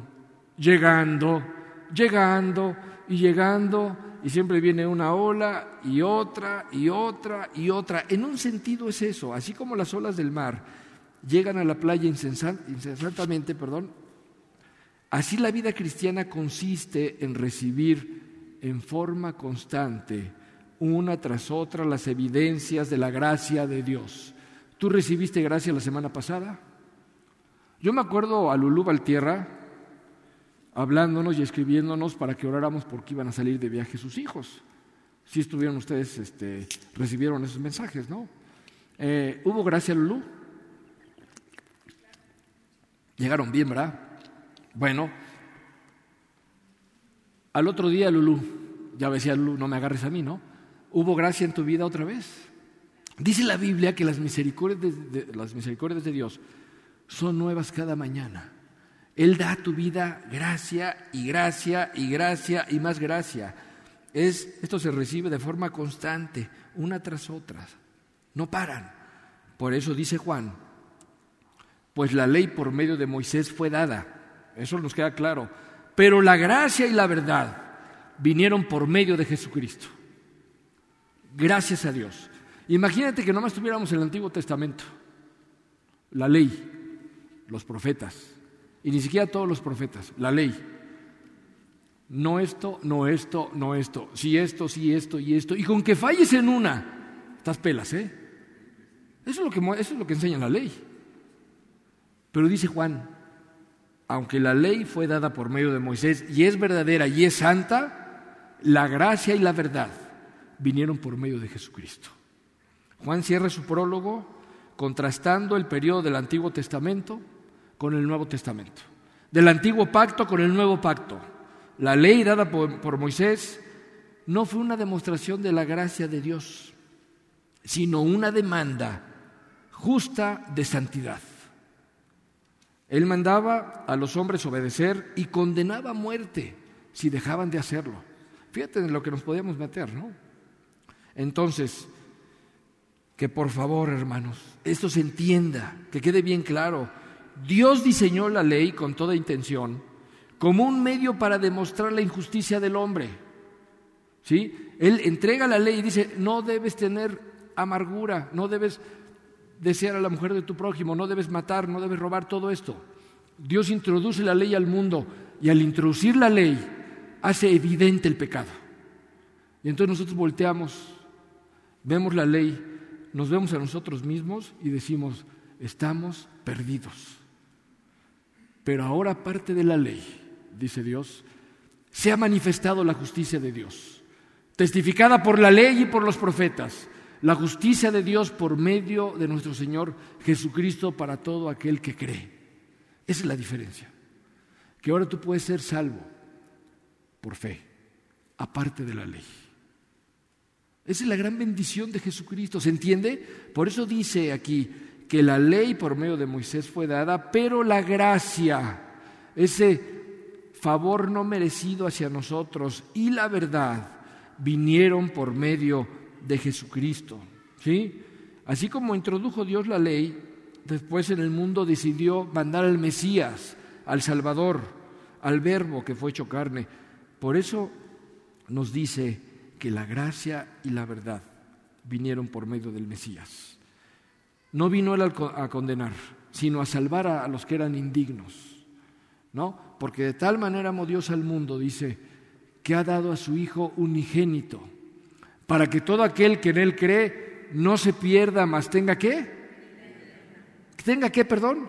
y siempre viene una ola y otra. En un sentido es eso, así como las olas del mar llegan a la playa incesantemente, así la vida cristiana consiste en recibir en forma constante, una tras otra, las evidencias de la gracia de Dios. ¿Tú recibiste gracia la semana pasada? Yo me acuerdo a Lulú Valtierra hablándonos y escribiéndonos para que oráramos porque iban a salir de viaje sus hijos. Si estuvieron ustedes, recibieron esos mensajes, ¿no? ¿Hubo gracia, Lulú? Llegaron bien, ¿verdad? Bueno, al otro día, Lulú, ya decía Lulú, no me agarres a mí, ¿no? ¿Hubo gracia en tu vida otra vez? Dice la Biblia que las misericordias de Dios son nuevas cada mañana. Él da a tu vida gracia y gracia y gracia y más gracia. Esto se recibe de forma constante, una tras otra. No paran. Por eso dice Juan, pues la ley por medio de Moisés fue dada. Eso nos queda claro. Pero la gracia y la verdad vinieron por medio de Jesucristo. Gracias a Dios. Imagínate que nomás tuviéramos el Antiguo Testamento, la ley, los profetas, y ni siquiera todos los profetas, la ley. No esto, no esto, no esto, sí esto, sí esto y esto. Y con que falles en una, estás pelas, ¿eh? Eso es lo que enseña la ley. Pero dice Juan, aunque la ley fue dada por medio de Moisés y es verdadera y es santa, la gracia y la verdad vinieron por medio de Jesucristo. Juan cierra su prólogo contrastando el periodo del Antiguo Testamento con el Nuevo Testamento, del Antiguo Pacto con el Nuevo Pacto. La ley dada por Moisés no fue una demostración de la gracia de Dios, sino una demanda justa de santidad. Él mandaba a los hombres obedecer y condenaba a muerte si dejaban de hacerlo. Fíjate en lo que nos podíamos meter, ¿no? Entonces, que por favor, hermanos, esto se entienda, que quede bien claro. Dios diseñó la ley con toda intención como un medio para demostrar la injusticia del hombre. ¿Sí? Él entrega la ley y dice, no debes tener amargura, no debes desear a la mujer de tu prójimo, no debes matar, no debes robar, todo esto. Dios introduce la ley al mundo y al introducir la ley hace evidente el pecado. Y entonces nosotros volteamos, vemos la ley, nos vemos a nosotros mismos y decimos, estamos perdidos. Pero ahora, aparte de la ley, dice Dios, se ha manifestado la justicia de Dios, testificada por la ley y por los profetas, la justicia de Dios por medio de nuestro Señor Jesucristo para todo aquel que cree. Esa es la diferencia, que ahora tú puedes ser salvo por fe, aparte de la ley. Esa es la gran bendición de Jesucristo, ¿se entiende? Por eso dice aquí que la ley por medio de Moisés fue dada, pero la gracia, ese favor no merecido hacia nosotros y la verdad vinieron por medio de Jesucristo, ¿sí? Así como introdujo Dios la ley, después en el mundo decidió mandar al Mesías, al Salvador, al Verbo que fue hecho carne. Por eso nos dice que la gracia y la verdad vinieron por medio del Mesías. No vino Él a condenar, sino a salvar a los que eran indignos, ¿no? Porque de tal manera amó Dios al mundo, dice, que ha dado a su Hijo unigénito, para que todo aquel que en Él cree no se pierda, mas tenga ¿qué? ¿Tenga qué, perdón?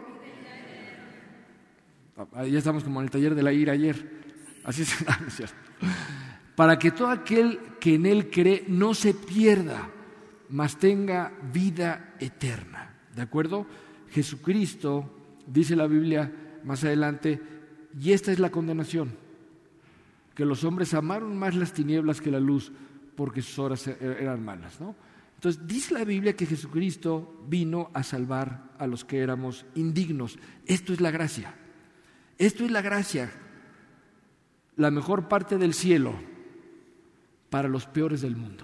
Ya estamos como en el taller de la ira ayer. Así es, no es cierto. Para que todo aquel que en Él cree no se pierda, mas tenga vida eterna. ¿De acuerdo? Jesucristo, dice la Biblia más adelante, y esta es la condenación, que los hombres amaron más las tinieblas que la luz, porque sus obras eran malas, ¿no? Entonces, dice la Biblia que Jesucristo vino a salvar a los que éramos indignos. Esto es la gracia. Esto es la gracia. La mejor parte del cielo para los peores del mundo.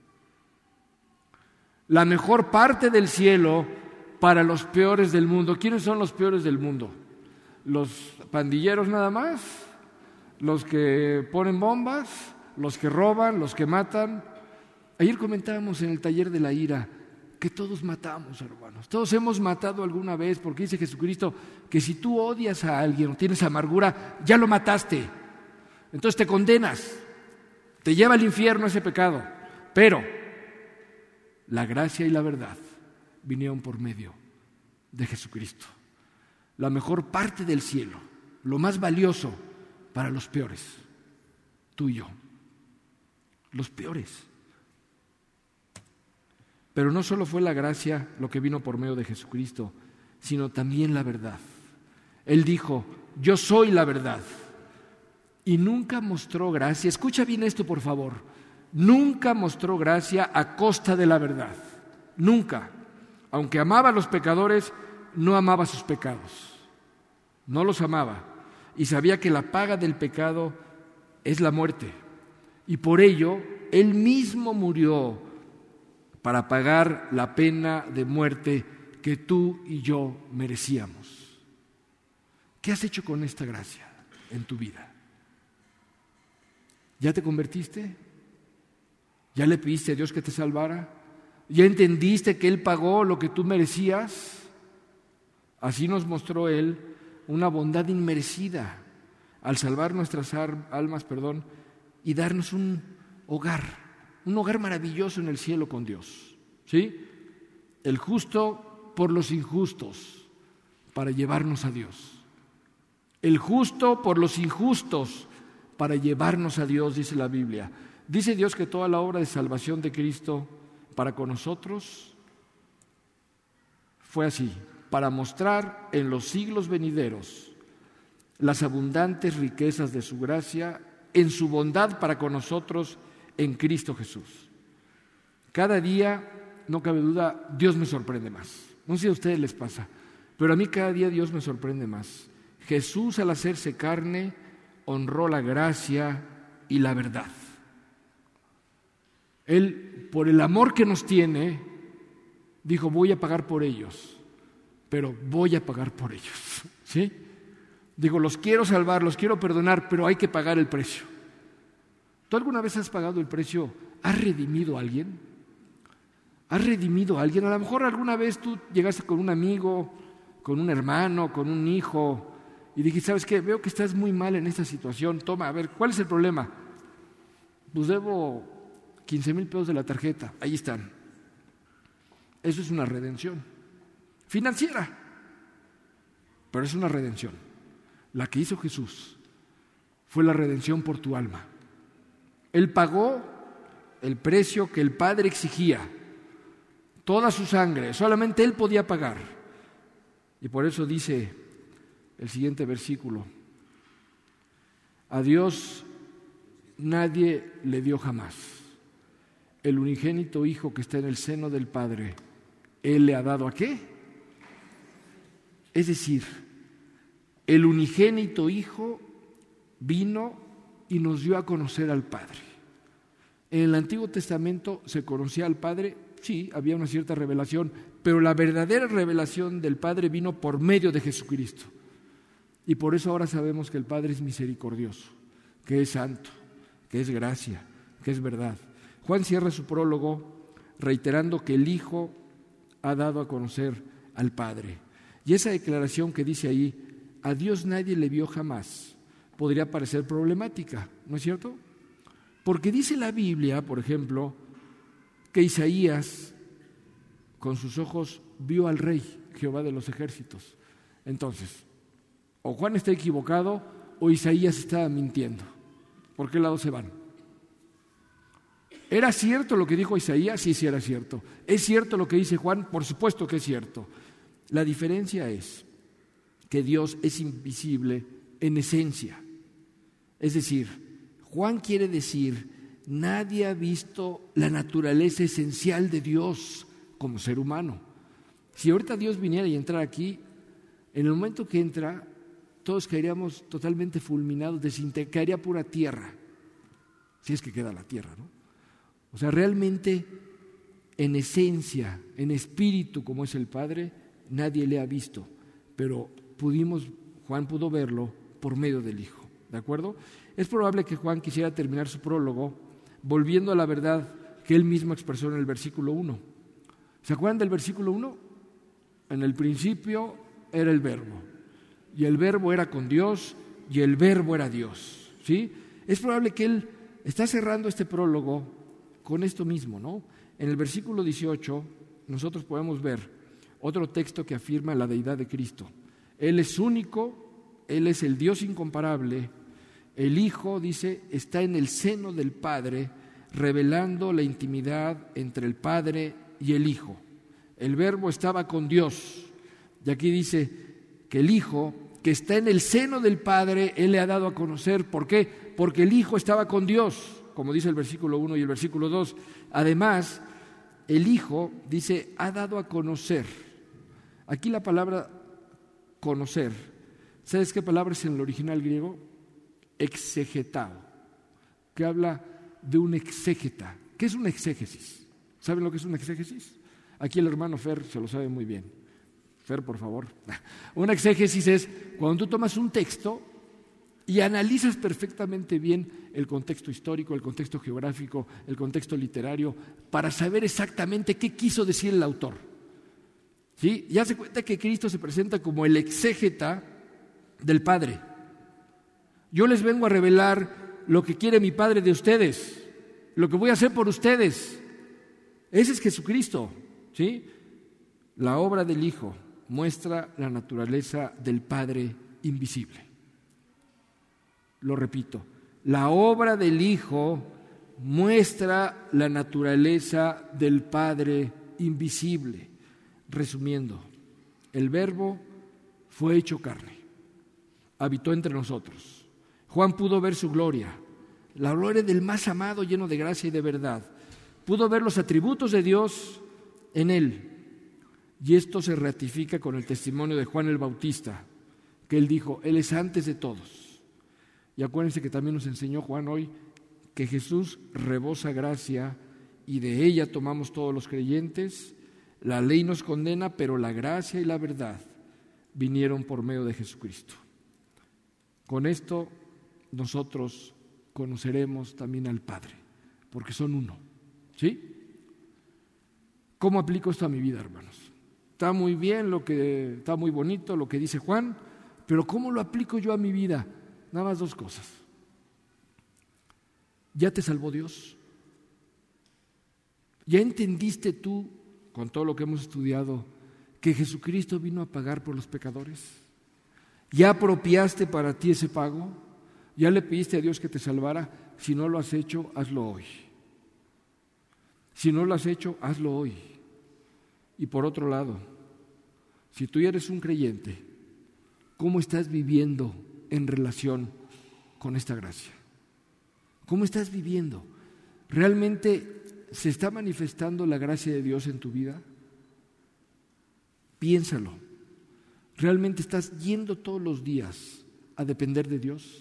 La mejor parte del cielo para los peores del mundo. ¿Quiénes son los peores del mundo? ¿Los pandilleros nada más? ¿Los que ponen bombas? ¿Los que roban? ¿Los que matan? Ayer comentábamos en el taller de la ira que todos matamos, hermanos. Todos hemos matado alguna vez, porque dice Jesucristo que si tú odias a alguien o tienes amargura, ya lo mataste. Entonces te condenas, te lleva al infierno ese pecado. Pero la gracia y la verdad vinieron por medio de Jesucristo. La mejor parte del cielo, lo más valioso para los peores, tú y yo, los peores. Pero no solo fue la gracia lo que vino por medio de Jesucristo, sino también la verdad. Él dijo, yo soy la verdad. Y nunca mostró gracia, escucha bien esto por favor, nunca mostró gracia a costa de la verdad. Nunca. Aunque amaba a los pecadores, no amaba sus pecados. No los amaba. Y sabía que la paga del pecado es la muerte. Y por ello, Él mismo murió para pagar la pena de muerte que tú y yo merecíamos. ¿Qué has hecho con esta gracia en tu vida? ¿Ya te convertiste? ¿Ya le pediste a Dios que te salvara? ¿Ya entendiste que Él pagó lo que tú merecías? Así nos mostró Él una bondad inmerecida al salvar nuestras almas, y darnos un hogar maravilloso en el cielo con Dios. ¿Sí? El justo por los injustos para llevarnos a Dios. El justo por los injustos para llevarnos a Dios, dice la Biblia. Dice Dios que toda la obra de salvación de Cristo para con nosotros fue así, para mostrar en los siglos venideros las abundantes riquezas de su gracia en su bondad para con nosotros en Cristo Jesús. Cada día, no cabe duda, Dios me sorprende más. No sé si a ustedes les pasa, pero a mí cada día Dios me sorprende más. Jesús, al hacerse carne, honró la gracia y la verdad. Él, por el amor que nos tiene, dijo, voy a pagar por ellos, pero voy a pagar por ellos. ¿Sí? Digo, los quiero salvar, los quiero perdonar, pero hay que pagar el precio. ¿Tú alguna vez has pagado el precio? ¿Has redimido a alguien? ¿Has redimido a alguien? A lo mejor alguna vez tú llegaste con un amigo, con un hermano, con un hijo, y dijiste, ¿sabes qué? Veo que estás muy mal en esta situación. Toma, a ver, ¿cuál es el problema? Pues debo 15,000 pesos de la tarjeta. Ahí están. Eso es una redención financiera, pero es una redención. La que hizo Jesús fue la redención por tu alma. Él pagó el precio que el Padre exigía, toda su sangre, solamente Él podía pagar. Y por eso dice el siguiente versículo: a Dios nadie le dio jamás. El unigénito Hijo que está en el seno del Padre, Él le ha dado ¿a qué? Es decir, el unigénito Hijo vino y nos dio a conocer al Padre. En el Antiguo Testamento se conocía al Padre, sí, había una cierta revelación, pero la verdadera revelación del Padre vino por medio de Jesucristo. Y por eso ahora sabemos que el Padre es misericordioso, que es santo, que es gracia, que es verdad. Juan cierra su prólogo reiterando que el Hijo ha dado a conocer al Padre. Y esa declaración que dice ahí, a Dios nadie le vio jamás, podría parecer problemática, ¿no es cierto? Porque dice la Biblia, por ejemplo, que Isaías con sus ojos vio al Rey, Jehová de los ejércitos. Entonces, o Juan está equivocado o Isaías estaba mintiendo. ¿Por qué lado se van? ¿Era cierto lo que dijo Isaías? Sí, sí era cierto. ¿Es cierto lo que dice Juan? Por supuesto que es cierto. La diferencia es que Dios es invisible en esencia. Es decir, Juan quiere decir, nadie ha visto la naturaleza esencial de Dios como ser humano. Si ahorita Dios viniera y entrara aquí, en el momento que entra, todos caeríamos totalmente fulminados, caería pura tierra, si es que queda la tierra, ¿no? O sea, realmente, en esencia, en espíritu, como es el Padre, nadie le ha visto, pero Juan pudo verlo por medio del Hijo, ¿de acuerdo? Es probable que Juan quisiera terminar su prólogo volviendo a la verdad que él mismo expresó en el versículo 1. ¿Se acuerdan del versículo 1? En el principio era el Verbo, y el Verbo era con Dios, y el Verbo era Dios, ¿sí? Es probable que él está cerrando este prólogo con esto mismo, ¿no? En el versículo 18 nosotros podemos ver otro texto que afirma la deidad de Cristo. Él es único, Él es el Dios incomparable. El Hijo, dice, está en el seno del Padre, revelando la intimidad entre el Padre y el Hijo. El Verbo estaba con Dios. Y aquí dice que el Hijo, que está en el seno del Padre, Él le ha dado a conocer. ¿Por qué? Porque el Hijo estaba con Dios, como dice el versículo 1 y el versículo 2. Además, el Hijo, dice, ha dado a conocer. Aquí la palabra conocer, ¿sabes qué palabra es en el original griego? Exegetao, que habla de un exégeta. ¿Qué es un exégesis? ¿Saben lo que es un exégesis? Aquí el hermano Fer se lo sabe muy bien. Fer, por favor. Un exégesis es cuando tú tomas un texto y analizas perfectamente bien el contexto histórico, el contexto geográfico, el contexto literario, para saber exactamente qué quiso decir el autor. ¿Sí? Ya se cuenta que Cristo se presenta como el exégeta del Padre. Yo les vengo a revelar lo que quiere mi Padre de ustedes, lo que voy a hacer por ustedes. Ese es Jesucristo, ¿sí? La obra del Hijo muestra la naturaleza del Padre invisible. Lo repito, la obra del Hijo muestra la naturaleza del Padre invisible. Resumiendo, el Verbo fue hecho carne, habitó entre nosotros. Juan pudo ver su gloria, la gloria del más amado, lleno de gracia y de verdad. Pudo ver los atributos de Dios en él. Y esto se ratifica con el testimonio de Juan el Bautista, que él dijo, Él es antes de todos. Y acuérdense que también nos enseñó Juan hoy que Jesús rebosa gracia y de ella tomamos todos los creyentes. La ley nos condena, pero la gracia y la verdad vinieron por medio de Jesucristo. Con esto nosotros conoceremos también al Padre, porque son uno. ¿Sí? ¿Cómo aplico esto a mi vida, hermanos? Está muy bien, está muy bonito lo que dice Juan, pero ¿cómo lo aplico yo a mi vida? Nada más dos cosas. ¿Ya te salvó Dios? ¿Ya entendiste tú, con todo lo que hemos estudiado, que Jesucristo vino a pagar por los pecadores? ¿Ya apropiaste para ti ese pago? ¿Ya le pediste a Dios que te salvara? Si no lo has hecho, hazlo hoy. Si no lo has hecho, hazlo hoy. Y por otro lado, si tú ya eres un creyente, ¿cómo estás viviendo en relación con esta gracia? ¿Cómo estás viviendo? ¿Realmente se está manifestando la gracia de Dios en tu vida? Piénsalo. ¿Realmente estás yendo todos los días a depender de Dios?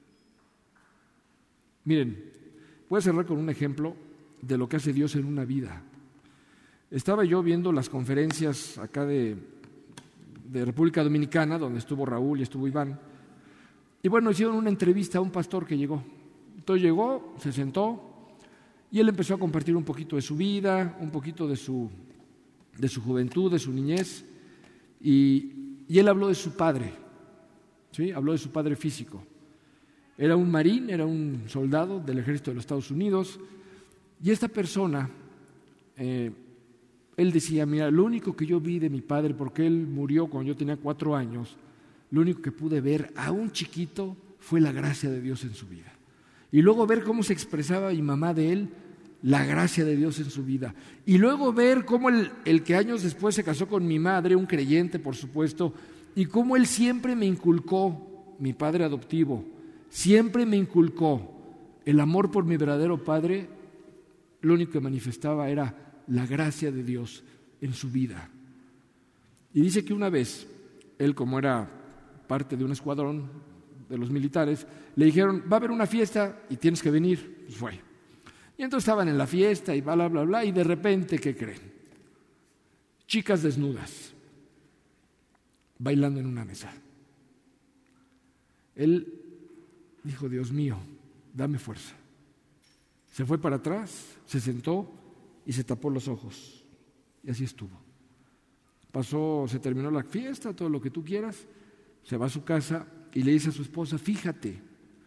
Miren, voy a cerrar con un ejemplo de lo que hace Dios en una vida. Estaba yo viendo las conferencias acá de República Dominicana, donde estuvo Raúl y estuvo Iván, y bueno, hicieron una entrevista a un pastor que llegó. Entonces llegó, se sentó, y él empezó a compartir un poquito de su vida, un poquito de su juventud, de su niñez, y él habló de su padre, ¿sí? Habló de su padre físico. Era un marín, era un soldado del ejército de los Estados Unidos, y esta persona, él decía, mira, lo único que yo vi de mi padre, porque él murió cuando yo tenía 4 años, lo único que pude ver, aún chiquito, fue la gracia de Dios en su vida. Y luego ver cómo se expresaba mi mamá de él, la gracia de Dios en su vida. Y luego ver cómo el que años después se casó con mi madre, un creyente, por supuesto, y cómo él siempre me inculcó, mi padre adoptivo, siempre me inculcó el amor por mi verdadero padre. Lo único que manifestaba era la gracia de Dios en su vida. Y dice que una vez, él como era parte de un escuadrón de los militares, le dijeron, va a haber una fiesta y tienes que venir. Pues fue. Y entonces estaban en la fiesta y bla, bla, bla, bla, y de repente, ¿qué creen? Chicas desnudas, bailando en una mesa. Él dijo, Dios mío, dame fuerza. Se fue para atrás, se sentó y se tapó los ojos. Y así estuvo. Se terminó la fiesta, todo lo que tú quieras, se va a su casa y le dice a su esposa, fíjate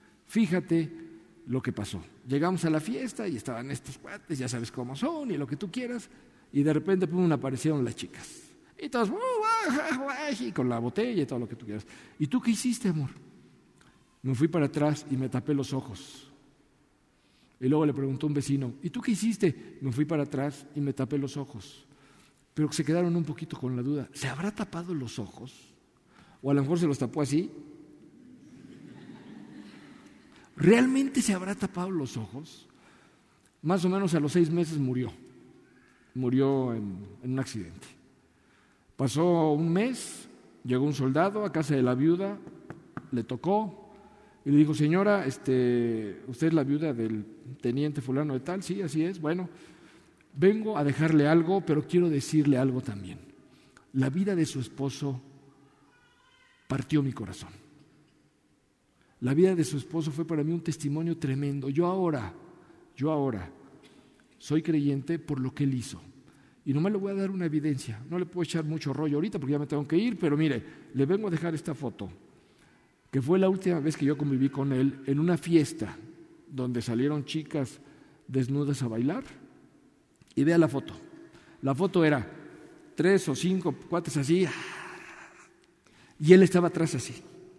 lo que pasó. Llegamos a la fiesta y estaban estos cuates, ya sabes cómo son y lo que tú quieras, y de repente aparecieron las chicas. Y todos, y con la botella y todo lo que tú quieras. ¿Y tú qué hiciste, amor? Me fui para atrás y me tapé los ojos. Y luego le preguntó un vecino, ¿y tú qué hiciste? Me fui para atrás y me tapé los ojos. Pero se quedaron un poquito con la duda, ¿se habrá tapado los ojos? O a lo mejor se los tapó así. ¿Realmente se habrá tapado los ojos? Más o menos a los 6 meses murió en un accidente. Pasó un mes, llegó un soldado a casa de la viuda, le tocó y le dijo, señora, ¿usted es la viuda del teniente fulano de tal? Sí, así es. Bueno, vengo a dejarle algo, pero quiero decirle algo también. La vida de su esposo partió mi corazón. La vida de su esposo fue para mí un testimonio tremendo. Yo ahora soy creyente por lo que él hizo. Y nomás le voy a dar una evidencia. No le puedo echar mucho rollo ahorita porque ya me tengo que ir, pero mire, le vengo a dejar esta foto, que fue la última vez que yo conviví con él en una fiesta donde salieron chicas desnudas a bailar. Y vea la foto. La foto era 3 o 5 cuates así, y él estaba atrás así.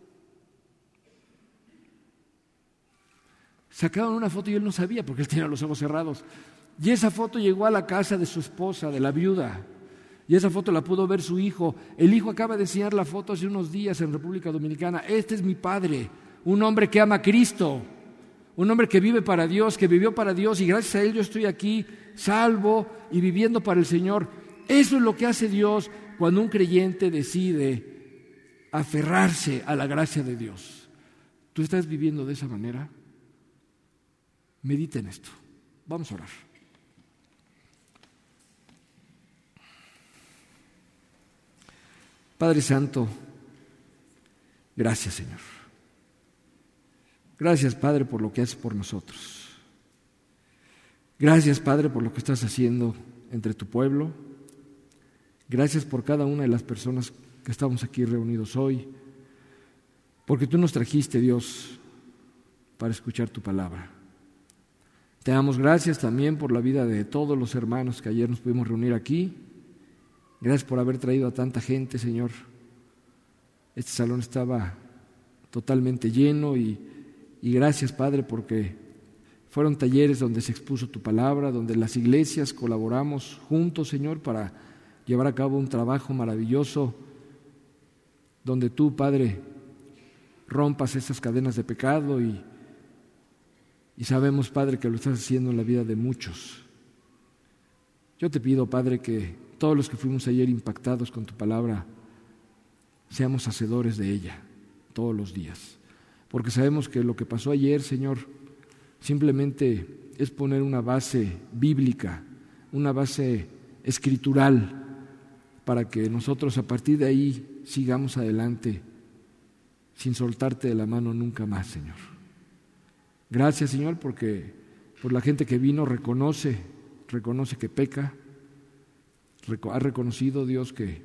Sacaron una foto y él no sabía porque él tenía los ojos cerrados. Y esa foto llegó a la casa de su esposa, de la viuda. Y esa foto la pudo ver su hijo. El hijo acaba de enseñar la foto hace unos días en República Dominicana. Este es mi padre, un hombre que ama a Cristo, un hombre que vive para Dios, que vivió para Dios, y gracias a él yo estoy aquí, salvo y viviendo para el Señor. Eso es lo que hace Dios cuando un creyente decide aferrarse a la gracia de Dios. ¿Tú estás viviendo de esa manera? Medita en esto. Vamos a orar. Padre Santo, gracias, Señor. Gracias, Padre, por lo que haces por nosotros. Gracias, Padre, por lo que estás haciendo entre tu pueblo. Gracias por cada una de las personas que estamos aquí reunidos hoy, porque tú nos trajiste, Dios, para escuchar tu palabra. Te damos gracias también por la vida de todos los hermanos que ayer nos pudimos reunir aquí. Gracias por haber traído a tanta gente, Señor. Este salón estaba totalmente lleno y gracias, Padre, porque fueron talleres donde se expuso tu palabra, donde las iglesias colaboramos juntos, Señor, para llevar a cabo un trabajo maravilloso, donde tú, Padre, rompas esas cadenas de pecado y sabemos, Padre, que lo estás haciendo en la vida de muchos. Yo te pido, Padre, que todos los que fuimos ayer impactados con tu palabra seamos hacedores de ella todos los días, porque sabemos que lo que pasó ayer, Señor, simplemente es poner una base bíblica, una base escritural, para que nosotros a partir de ahí sigamos adelante sin soltarte de la mano nunca más, Señor. Gracias, Señor, porque por la gente que vino reconoce que peca, ha reconocido, Dios, que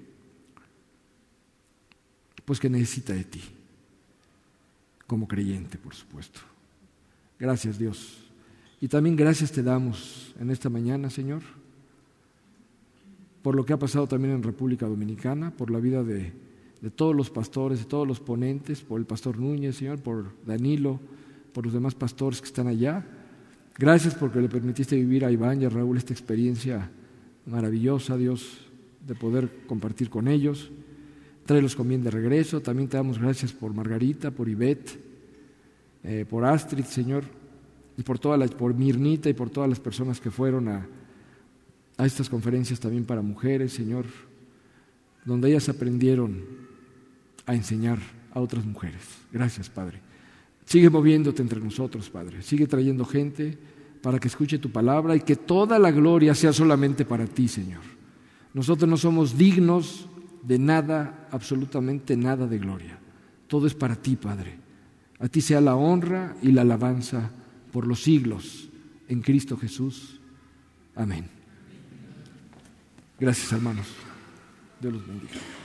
necesita de ti, como creyente, por supuesto. Gracias, Dios. Y también gracias te damos en esta mañana, Señor, por lo que ha pasado también en República Dominicana, por la vida de todos los pastores, de todos los ponentes, por el pastor Núñez, Señor, por Danilo, por los demás pastores que están allá. Gracias porque le permitiste vivir a Iván y a Raúl esta experiencia maravillosa, Dios, de poder compartir con ellos. Tráelos con bien de regreso. También te damos gracias por Margarita, por Ivette, por Astrid, Señor, y por Mirnita y por todas las personas que fueron a estas conferencias también para mujeres, Señor, donde ellas aprendieron a enseñar a otras mujeres. Gracias, Padre. Sigue moviéndote entre nosotros, Padre. Sigue trayendo gente para que escuche tu palabra y que toda la gloria sea solamente para ti, Señor. Nosotros no somos dignos de nada, absolutamente nada de gloria. Todo es para ti, Padre. A ti sea la honra y la alabanza por los siglos, en Cristo Jesús. Amén. Gracias, hermanos. Dios los bendiga.